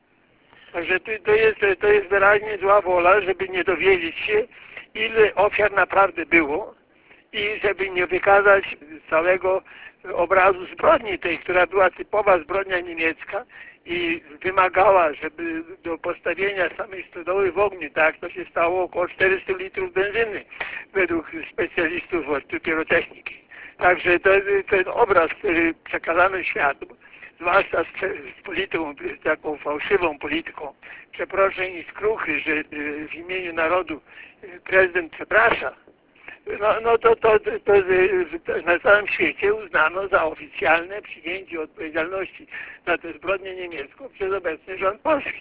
Także to jest, to jest wyraźnie zła wola, żeby nie dowiedzieć się, ile ofiar naprawdę było i żeby nie wykazać całego obrazu zbrodni tej, która była typowa zbrodnia niemiecka i wymagała, żeby do postawienia samej stodoły w ogniu, tak jak to się stało, około czterystu litrów benzyny według specjalistów od pirotechniki. Także to, ten obraz, który przekazano światu, zwłaszcza z, z polityką, z taką fałszywą polityką przeproszeń i skruchy, że w imieniu narodu prezydent przeprasza, No, no to, to, to, to na całym świecie uznano za oficjalne przyjęcie odpowiedzialności za tę zbrodnię niemiecką przez obecny rząd polski.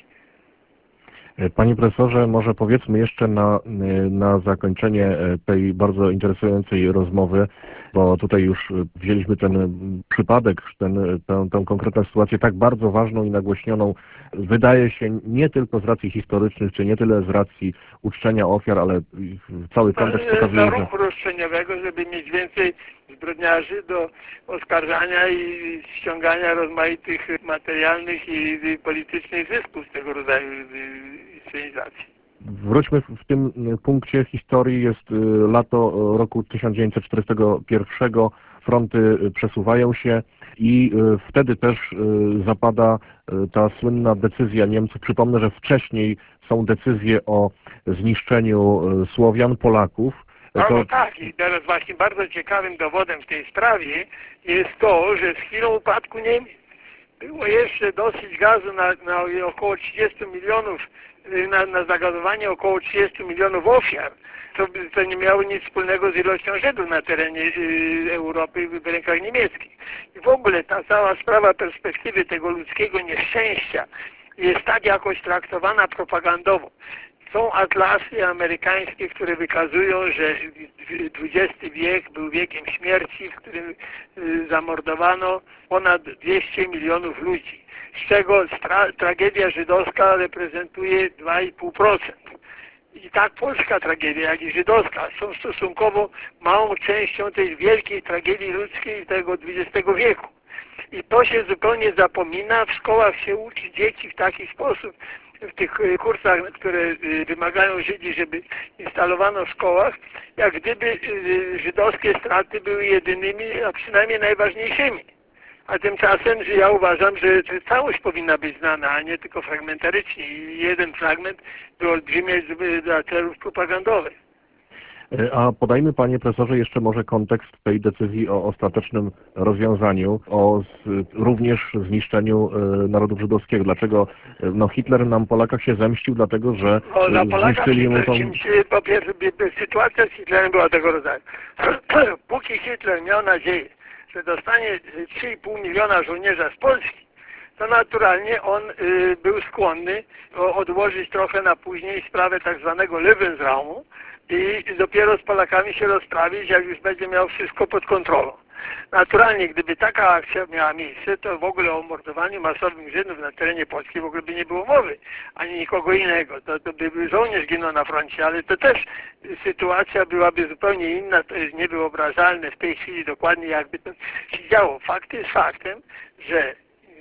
Panie profesorze, może powiedzmy jeszcze na, na zakończenie tej bardzo interesującej rozmowy, bo tutaj już wzięliśmy ten przypadek, ten, tę, tę konkretną sytuację tak bardzo ważną i nagłośnioną, wydaje się nie tylko z racji historycznych, czy nie tyle z racji uczczenia ofiar, ale cały kontekst pokazuje, że... ruchu roszczeniowego, żeby mieć więcej zbrodniarzy do oskarżania i ściągania rozmaitych materialnych i politycznych zysków z tego rodzaju inscenizacji. Wróćmy w tym punkcie historii. Jest lato roku tysiąc dziewięćset czterdziestego pierwszego, fronty przesuwają się i wtedy też zapada ta słynna decyzja Niemców. Przypomnę, że wcześniej są decyzje o zniszczeniu Słowian, Polaków. No, to... no tak, i teraz właśnie bardzo ciekawym dowodem w tej sprawie jest to, że z chwilą upadku Niemiec było jeszcze dosyć gazu na, na około trzydziestu milionów, na, na zagazowanie około trzydziestu milionów ofiar. To, to nie miało nic wspólnego z ilością Żydów na terenie y, Europy w rękach niemieckich. I w ogóle ta cała sprawa perspektywy tego ludzkiego nieszczęścia jest tak jakoś traktowana propagandowo. Są atlasy amerykańskie, które wykazują, że dwudziesty wiek był wiekiem śmierci, w którym zamordowano ponad dwieście milionów ludzi, z czego tragedia żydowska reprezentuje dwa i pół procent. I tak polska tragedia, jak i żydowska są stosunkowo małą częścią tej wielkiej tragedii ludzkiej tego dwudziestego wieku. I to się zupełnie zapomina, w szkołach się uczy dzieci w taki sposób, w tych kursach, które wymagają Żydzi, żeby instalowano w szkołach, jak gdyby żydowskie straty były jedynymi, a przynajmniej najważniejszymi. A tymczasem ja uważam, że całość powinna być znana, a nie tylko fragmentarycznie. I jeden fragment by olbrzymieć dla celów propagandowych. A podajmy, panie profesorze, jeszcze może kontekst tej decyzji o ostatecznym rozwiązaniu, o z, również zniszczeniu e, narodu żydowskiego. Dlaczego no, Hitler nam Polakach się zemścił, dlatego że no, na zniszczyli mu tą... Po pierwsze, sytuacja z Hitlerem była tego rodzaju. Póki Hitler miał nadzieję, że dostanie trzy i pół miliona żołnierza z Polski, to naturalnie on y, był skłonny odłożyć trochę na później sprawę tak zwanego Lebensraumu i dopiero z Polakami się rozprawić, jak już będzie miał wszystko pod kontrolą. naturalnie, gdyby taka akcja miała miejsce, to w ogóle o mordowaniu masowym Żydów na terenie Polski w ogóle by nie było mowy, ani nikogo innego. To, to by żołnierz ginął na froncie, ale to też sytuacja byłaby zupełnie inna, to jest niewyobrażalne w tej chwili dokładnie, jakby to się działo. Fakt jest faktem, że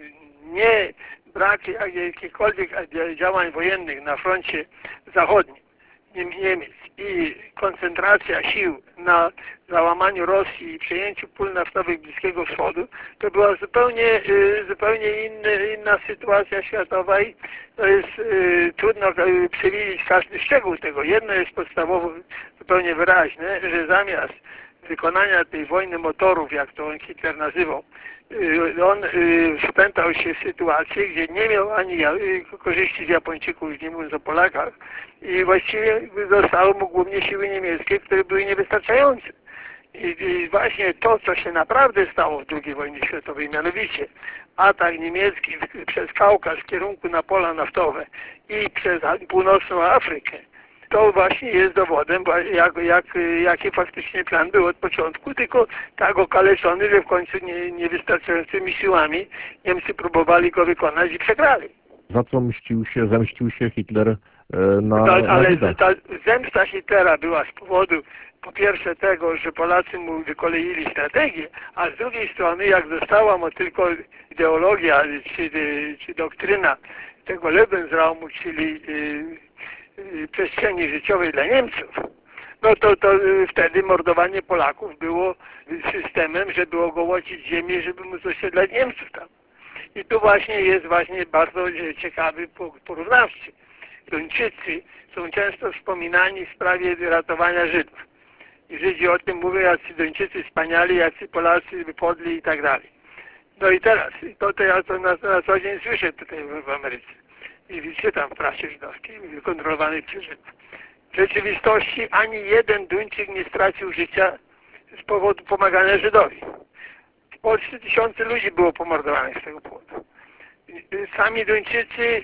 nie brak jakichkolwiek działań wojennych na froncie zachodnim Niemiec i koncentracja sił na załamaniu Rosji i przejęciu pól naftowych Bliskiego Wschodu, to była zupełnie, zupełnie inny, inna sytuacja światowa i to jest trudno przewidzieć każdy szczegół tego. Jedno jest podstawowo zupełnie wyraźne, że zamiast wykonania tej wojny motorów, jak to on Hitler nazywał, on wplątał się w sytuację, gdzie nie miał ani korzyści z Japończyków, już nie mówiąc o Polakach, i właściwie zostały mu głównie siły niemieckie, które były niewystarczające. I, I właśnie to, co się naprawdę stało w drugiej wojnie światowej, mianowicie atak niemiecki przez Kaukaz w kierunku na pola naftowe i przez północną Afrykę, to właśnie jest dowodem, jak, jak, jaki faktycznie plan był od początku, tylko tak okaleczony, że w końcu nie, niewystarczającymi siłami Niemcy próbowali go wykonać i przegrali. Za co mścił się, zemścił się Hitler e, na, ta, ale na ta zemsta Hitlera była z powodu po pierwsze tego, że Polacy mu wykoleili strategię, a z drugiej strony jak została mu tylko ideologia czy, czy doktryna tego Lebensraumu, czyli yy, przestrzeni życiowej dla Niemców, no to, to wtedy mordowanie Polaków było systemem, żeby ogołocić ziemię, żeby móc osiedlać Niemców tam. I tu właśnie jest właśnie bardzo ciekawy porównawczy. Duńczycy są często wspominani w sprawie ratowania Żydów. I Żydzi o tym mówią, jacy Duńczycy wspaniali, jacy Polacy podli i tak dalej. No i teraz, to, to ja to na, na co dzień słyszę tutaj w Ameryce. I czytam w prasie żydowskiej, kontrolowanej przez Żydów. W rzeczywistości ani jeden Duńczyk nie stracił życia z powodu pomagania Żydowi. W Polsce tysiące ludzi było pomordowanych z tego powodu. Sami Duńczycy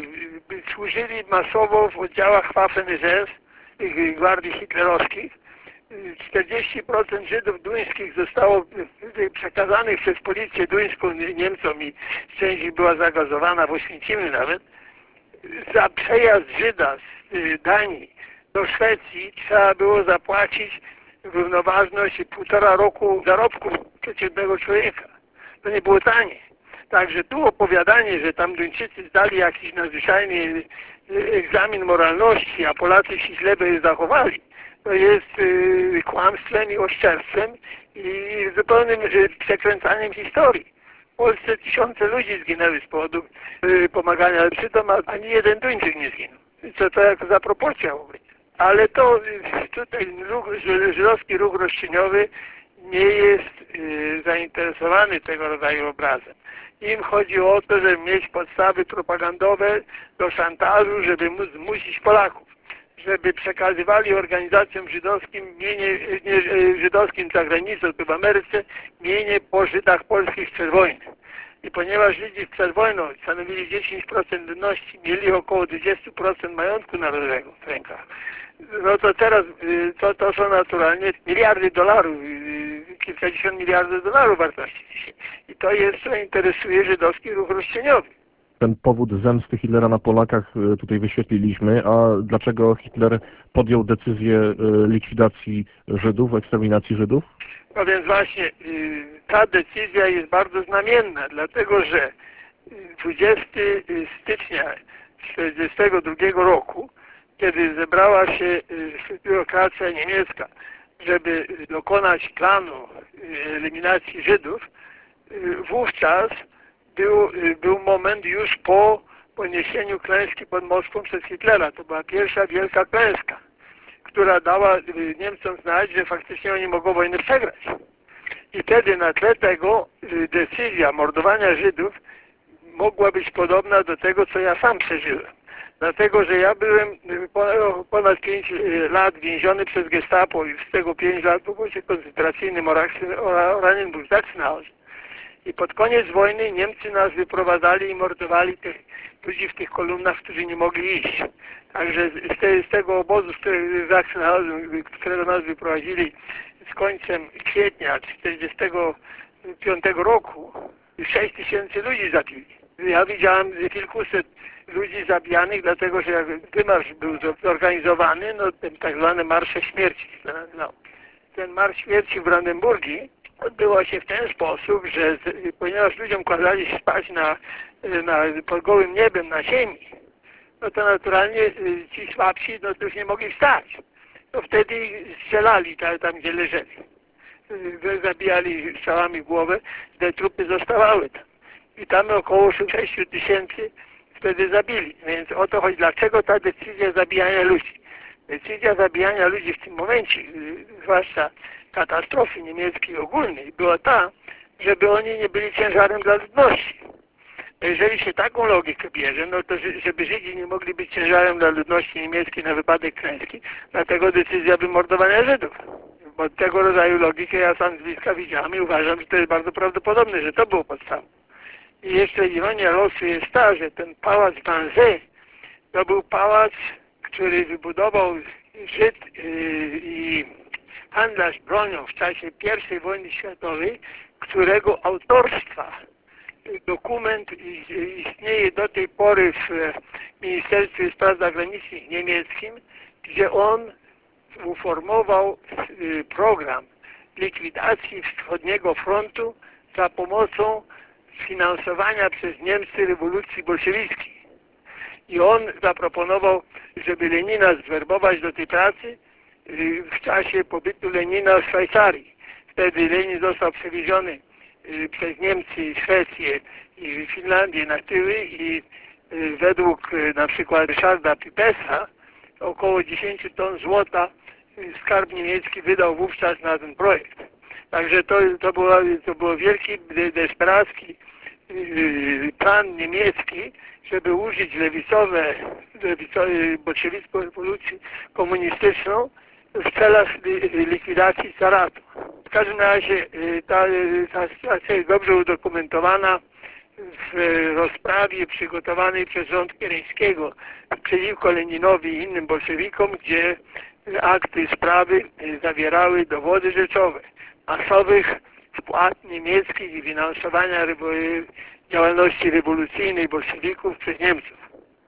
służyli masowo w oddziałach Waffen-S S, gwardii hitlerowskich. czterdzieści procent Żydów duńskich zostało przekazanych przez policję duńską Niemcom i część ich była zagazowana w Oświęcimiu nawet. Za przejazd Żyda z Danii do Szwecji trzeba było zapłacić równoważność półtora roku zarobku przeciętnego człowieka. To nie było tanie. Także tu opowiadanie, że tam Duńczycy zdali jakiś nadzwyczajny egzamin moralności, a Polacy się źle by zachowali, to jest y, kłamstwem i oszczerstwem i zupełnym y, przekręcaniem historii. W Polsce tysiące ludzi zginęły z powodu y, pomagania Żydom, a ani jeden Duńczyk nie zginął. Co to jak za proporcja w ogóle. Ale to y, tutaj ruch, żydowski ruch roszczeniowy nie jest y, zainteresowany tego rodzaju obrazem. Im chodzi o to, żeby mieć podstawy propagandowe do szantażu, żeby móc zmusić Polaków, żeby przekazywali organizacjom żydowskim, mienie, nie, żydowskim za granicą, tu w Ameryce, mienie po Żydach polskich przed wojną. I ponieważ Żydzi przed wojną stanowili dziesięć procent ludności, mieli około dwadzieścia procent majątku narodowego w rękach, no to teraz to, to są naturalnie miliardy dolarów, kilkadziesiąt miliardów dolarów wartości dzisiaj. I to jest, co interesuje żydowski ruch roszczeniowy. Ten powód zemsty Hitlera na Polakach tutaj wyświetliliśmy, a dlaczego Hitler podjął decyzję likwidacji Żydów, eksterminacji Żydów? No więc właśnie ta decyzja jest bardzo znamienna, dlatego że dwudziestego stycznia tysiąc dziewięćset czterdziestego drugiego roku, kiedy zebrała się biurokracja niemiecka, żeby dokonać planu eliminacji Żydów, wówczas był, był moment już po poniesieniu klęski pod Moskwą przez Hitlera. To była pierwsza wielka klęska, która dała Niemcom znać, że faktycznie oni mogą wojnę przegrać. I wtedy na tle tego decyzja mordowania Żydów mogła być podobna do tego, co ja sam przeżyłem. Dlatego, że ja byłem ponad pięć lat więziony przez Gestapo i z tego pięć lat w obozie koncentracyjnym Oranienburg-Sachsenhausen. I pod koniec wojny Niemcy nas wyprowadzali i mordowali tych ludzi w tych kolumnach, którzy nie mogli iść. Także z, te, z tego obozu, z Sachsenhausen, którego nas wyprowadzili z końcem kwietnia czterdziestego piątego roku sześć tysięcy ludzi zabili. Ja widziałem kilkuset ludzi zabijanych, dlatego że jak wymarsz był zorganizowany, no ten tak zwany Marsze Śmierci się nazywał. Ten Marsz Śmierci w Brandenburgii odbyło się w ten sposób, że ponieważ ludziom kazali spać na, na, pod gołym niebem na ziemi, no to naturalnie ci słabsi no to już nie mogli wstać. To wtedy strzelali tam, tam gdzie leżeli. Zabijali strzałami w głowę, te trupy zostawały tam. I tam około sześć tysięcy wtedy zabili. Więc o to chodzi, dlaczego ta decyzja zabijania ludzi. Decyzja zabijania ludzi w tym momencie, zwłaszcza katastrofy niemieckiej ogólnej, była ta, żeby oni nie byli ciężarem dla ludności. Jeżeli się taką logikę bierze, no to żeby Żydzi nie mogli być ciężarem dla ludności niemieckiej na wypadek klęski, dlatego decyzja wymordowania Żydów. Bo tego rodzaju logikę ja sam z bliska widziałem i uważam, że to jest bardzo prawdopodobne, że to było podstawą. I jeszcze ironia losu jest ta, że ten pałac Wannsee to był pałac, który wybudował Żyd i handlarz bronią w czasie pierwszej wojny światowej, którego autorstwa dokument istnieje do tej pory w Ministerstwie Spraw Zagranicznych niemieckim, gdzie on uformował program likwidacji wschodniego frontu za pomocą sfinansowania przez Niemcy rewolucji bolszewickiej. I on zaproponował, żeby Lenina zwerbować do tej pracy w czasie pobytu Lenina w Szwajcarii. Wtedy Lenin został przewieziony przez Niemcy, Szwecję i Finlandię na tyły i według na przykład Ryszarda Pipesa około dziesięć ton złota skarb niemiecki wydał wówczas na ten projekt. Także to, to, było, to było wielki, desperacki plan niemiecki, żeby użyć lewicowe, lewicowe bolszewicką rewolucję komunistyczną w celach likwidacji caratu. W każdym razie ta, ta sytuacja jest dobrze udokumentowana w rozprawie przygotowanej przez rząd Kiereńskiego przeciwko Leninowi i innym bolszewikom, gdzie akty sprawy zawierały dowody rzeczowe masowych wpłat niemieckich i finansowania działalności rewolucyjnej bolszewików przez Niemców.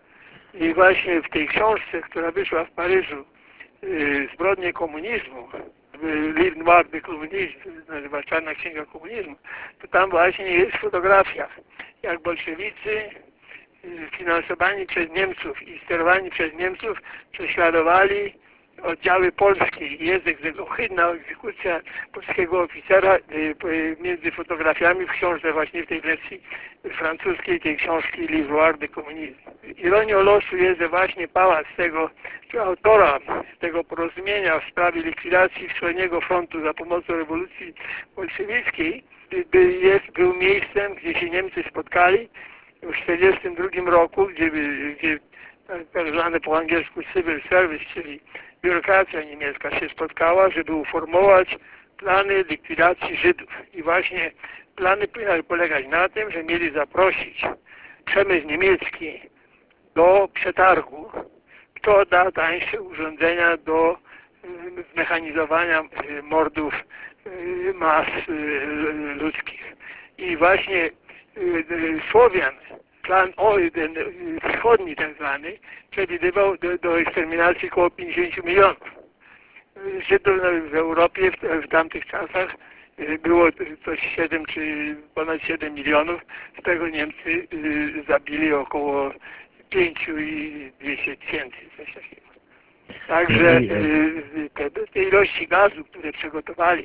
I właśnie w tej książce, która wyszła w Paryżu, Zbrodnie komunizmu, Livre Noir de Communisme, nazywa Czarna Księga Komunizmu, to tam właśnie jest fotografia, jak bolszewicy finansowani przez Niemców i sterowani przez Niemców prześladowali oddziały polskie. Jest ohydna egzekucja polskiego oficera między fotografiami w książce, właśnie w tej wersji francuskiej tej książki Livre Noir de Communisme. Ironią losu jest, że właśnie pałac tego autora tego porozumienia w sprawie likwidacji wschodniego frontu za pomocą rewolucji bolszewickiej jest, był miejscem, gdzie się Niemcy spotkali w tysiąc dziewięćset czterdziestym drugim roku, gdzie, gdzie tak zwane po angielsku civil service, czyli biurokracja niemiecka się spotkała, żeby uformować plany likwidacji Żydów. I właśnie plany powinny polegać na tym, że mieli zaprosić przemysł niemiecki do przetargu, kto da tańsze urządzenia do zmechanizowania mordów mas ludzkich. I właśnie Słowian, plan o, ten wschodni tak zwany, przewidywał do, do eksterminacji około pięćdziesięciu milionów. Żydów w Europie w, w tamtych czasach było coś siedem czy ponad siedem milionów, z tego Niemcy zabili około pięć i dwieście tysięcy, coś takiego. Także te, te ilości gazu, które przygotowali,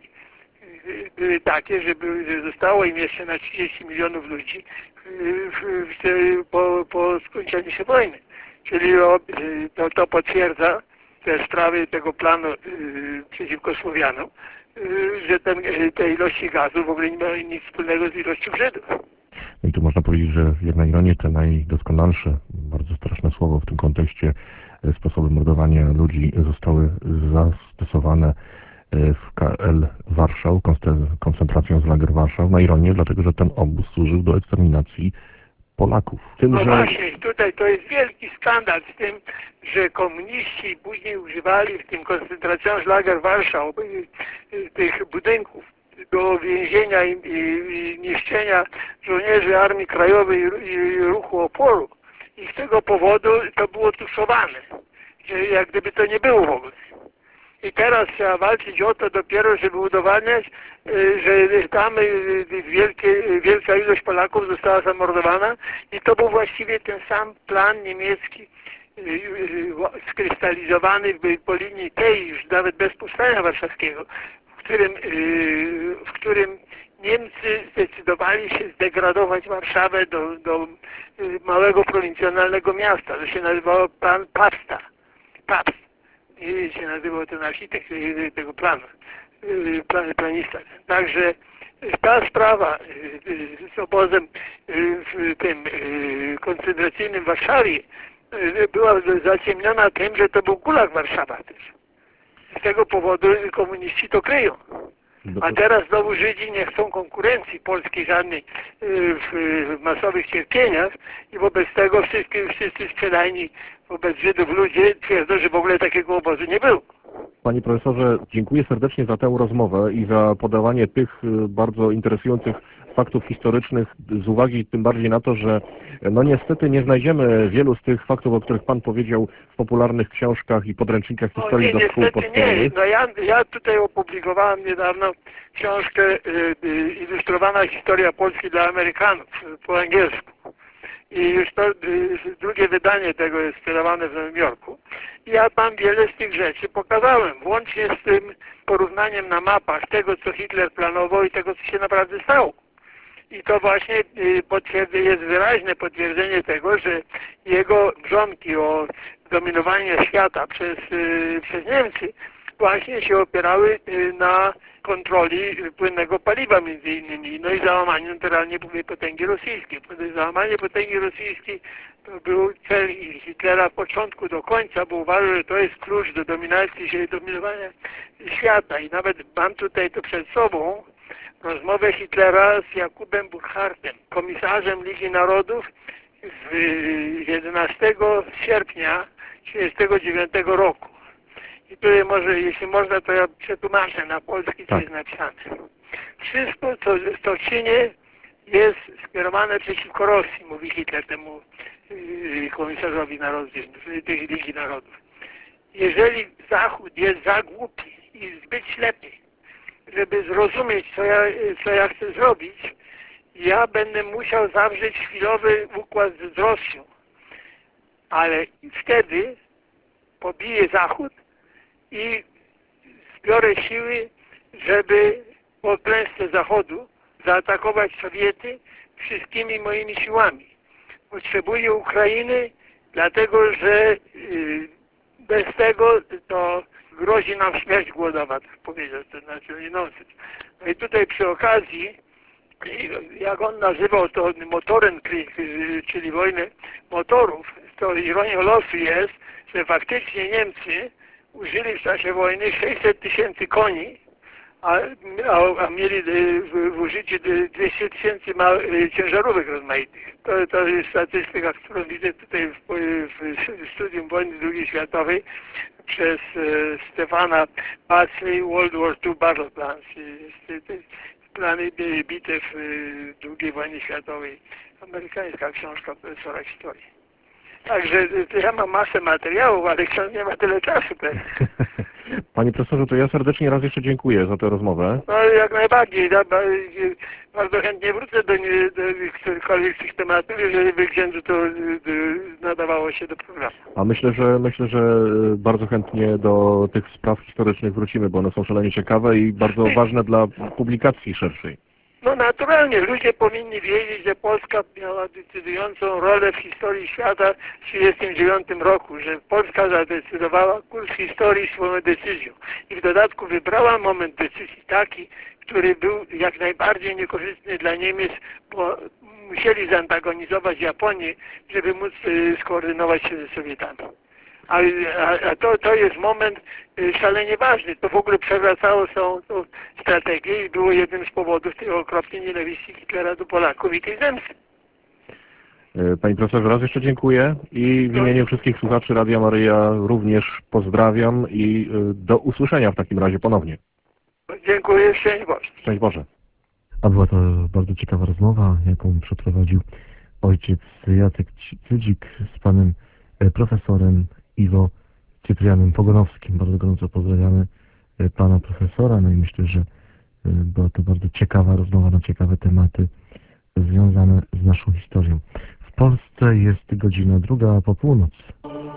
były takie, że, były, że zostało im jeszcze na trzydzieści milionów ludzi w, w, po, po skończeniu się wojny. Czyli to, to potwierdza te sprawy tego planu y, przeciwko Słowianom, y, że ten, te ilości gazu w ogóle nie mają nic wspólnego z ilością Żydów. No i tu można powiedzieć, że jak na ironię te najdoskonalsze, bardzo straszne słowo w tym kontekście, sposoby mordowania ludzi zostały zastosowane w K L Warszał, koncentracją z lager Warszał, na ironię, dlatego że ten obóz służył do eksterminacji Polaków. Tym, No że właśnie, tutaj to jest wielki skandal z tym, że komuniści później używali w tym koncentracjonslager Warszał y, y, tych budynków do więzienia i, i, i niszczenia żołnierzy Armii Krajowej i, i Ruchu Oporu. I z tego powodu to było tuszowane, że jak gdyby to nie było w ogóle. I teraz trzeba walczyć o to dopiero, żeby udowadniać, y, że tam y, wielkie, wielka ilość Polaków została zamordowana i to był właściwie ten sam plan niemiecki y, y, skrystalizowany po linii tej, już nawet bez powstania warszawskiego, w którym, y, w którym Niemcy zdecydowali się zdegradować Warszawę do, do y, małego prowincjonalnego miasta. To się nazywało plan Pabsta. Pabst. I się nazywał ten architekt tego planu, plan, planista. Także ta sprawa z obozem w tym koncentracyjnym w Warszawie była zaciemniona tym, że to był Gulag Warszawa też. Z tego powodu komuniści to kryją. A teraz znowu Żydzi nie chcą konkurencji polskiej żadnej w masowych cierpieniach i wobec tego wszyscy, wszyscy sprzedajni wobec Żydów ludzie twierdzą, że w ogóle takiego obozu nie było. Panie profesorze, dziękuję serdecznie za tę rozmowę i za podawanie tych bardzo interesujących faktów historycznych z uwagi tym bardziej na to, że no niestety nie znajdziemy wielu z tych faktów, o których Pan powiedział w popularnych książkach i podręcznikach historii no nie, do szkół podstawowych. Nie. No ja, ja tutaj opublikowałem niedawno książkę y, y, Ilustrowana historia Polski dla Amerykanów po angielsku. I już to y, drugie wydanie tego jest sprzedawane w Nowym Jorku. I ja tam wiele z tych rzeczy pokazałem, włącznie z tym porównaniem na mapach tego, co Hitler planował i tego, co się naprawdę stało. I to właśnie y, jest wyraźne potwierdzenie tego, że jego wrzątki o dominowanie świata przez, y, przez Niemcy właśnie się opierały y, na kontroli płynnego paliwa między innymi, no i załamaniu naturalnie potęgi rosyjskiej. Załamanie potęgi rosyjskiej to był cel Hitlera od początku do końca, bo uważał, że to jest klucz do dominacji, czyli dominowania świata. I nawet mam tutaj to przed sobą rozmowę Hitlera z Jakubem Burckhartem, komisarzem Ligi Narodów z jedenastego sierpnia tysiąc dziewięćset trzydziestego dziewiątego roku. I tutaj może, jeśli można, to ja przetłumaczę na polski, co tak. jest napisane. Wszystko, co, co czynię, jest skierowane przeciwko Rosji, mówi Hitler temu yy, komisarzowi narodów, tej Ligi Narodów. Jeżeli Zachód jest za głupi i zbyt ślepy, żeby zrozumieć, co ja, co ja chcę zrobić, ja będę musiał zawrzeć chwilowy układ z Rosją. Ale wtedy pobiję Zachód i zbiorę siły, żeby po klęsce Zachodu zaatakować Sowiety wszystkimi moimi siłami. Potrzebuję Ukrainy, dlatego że yy, bez tego to grozi nam śmierć głodowa, tak powiedział, to znaczy nie nonsens. No i tutaj przy okazji, jak on nazywał to Motorenkrieg, czyli wojnę motorów, to ironią losu jest, że faktycznie Niemcy użyli w czasie wojny sześćset tysięcy koni, a, a, a mieli w, w użyciu dwieście tysięcy ciężarówek rozmaitych. To, to jest statystyka, którą widzę tutaj w, w, w studium wojny drugiej światowej przez e, Stefana Batsley World War Two Battle Plans, plany bitew drugiej wojny światowej. Amerykańska książka profesora historii. Także ja mam masę materiałów, ale ksiądz nie ma tyle czasu teraz. Panie profesorze, to ja serdecznie raz jeszcze dziękuję za tę rozmowę. No jak najbardziej. Ja bardzo chętnie wrócę do, do którychkolwiek z tych tematów, jeżeli księdzu to nadawało się do programu. A myślę, że myślę, że bardzo chętnie do tych spraw historycznych wrócimy, bo one są szalenie ciekawe i bardzo ważne dla publikacji szerszej. No naturalnie, ludzie powinni wiedzieć, że Polska miała decydującą rolę w historii świata w tysiąc dziewięćset trzydziestym dziewiątym roku, że Polska zadecydowała kurs historii swoją decyzją i w dodatku wybrała moment decyzji taki, który był jak najbardziej niekorzystny dla Niemiec, bo musieli zantagonizować Japonię, żeby móc skoordynować się ze Sowietami. A, a, a to, to jest moment szalenie ważny. To w ogóle przewracało tą, tą strategię i było jednym z powodów tej okropnej nienawiści Hitlera do Polaków i tej zemsty. E, Panie profesorze, raz jeszcze dziękuję i w imieniu wszystkich słuchaczy Radia Maryja również pozdrawiam i e, do usłyszenia w takim razie ponownie. Dziękuję, szczęść Boże. Szczęść Boże. A była to bardzo ciekawa rozmowa, jaką przeprowadził ojciec Jacek Cydzik z panem e, profesorem Iwo Cyprianem Pogonowskim. Bardzo gorąco pozdrawiamy e, pana profesora, no i myślę, że e, była to bardzo ciekawa rozmowa na ciekawe tematy związane z naszą historią. W Polsce jest godzina druga po północy.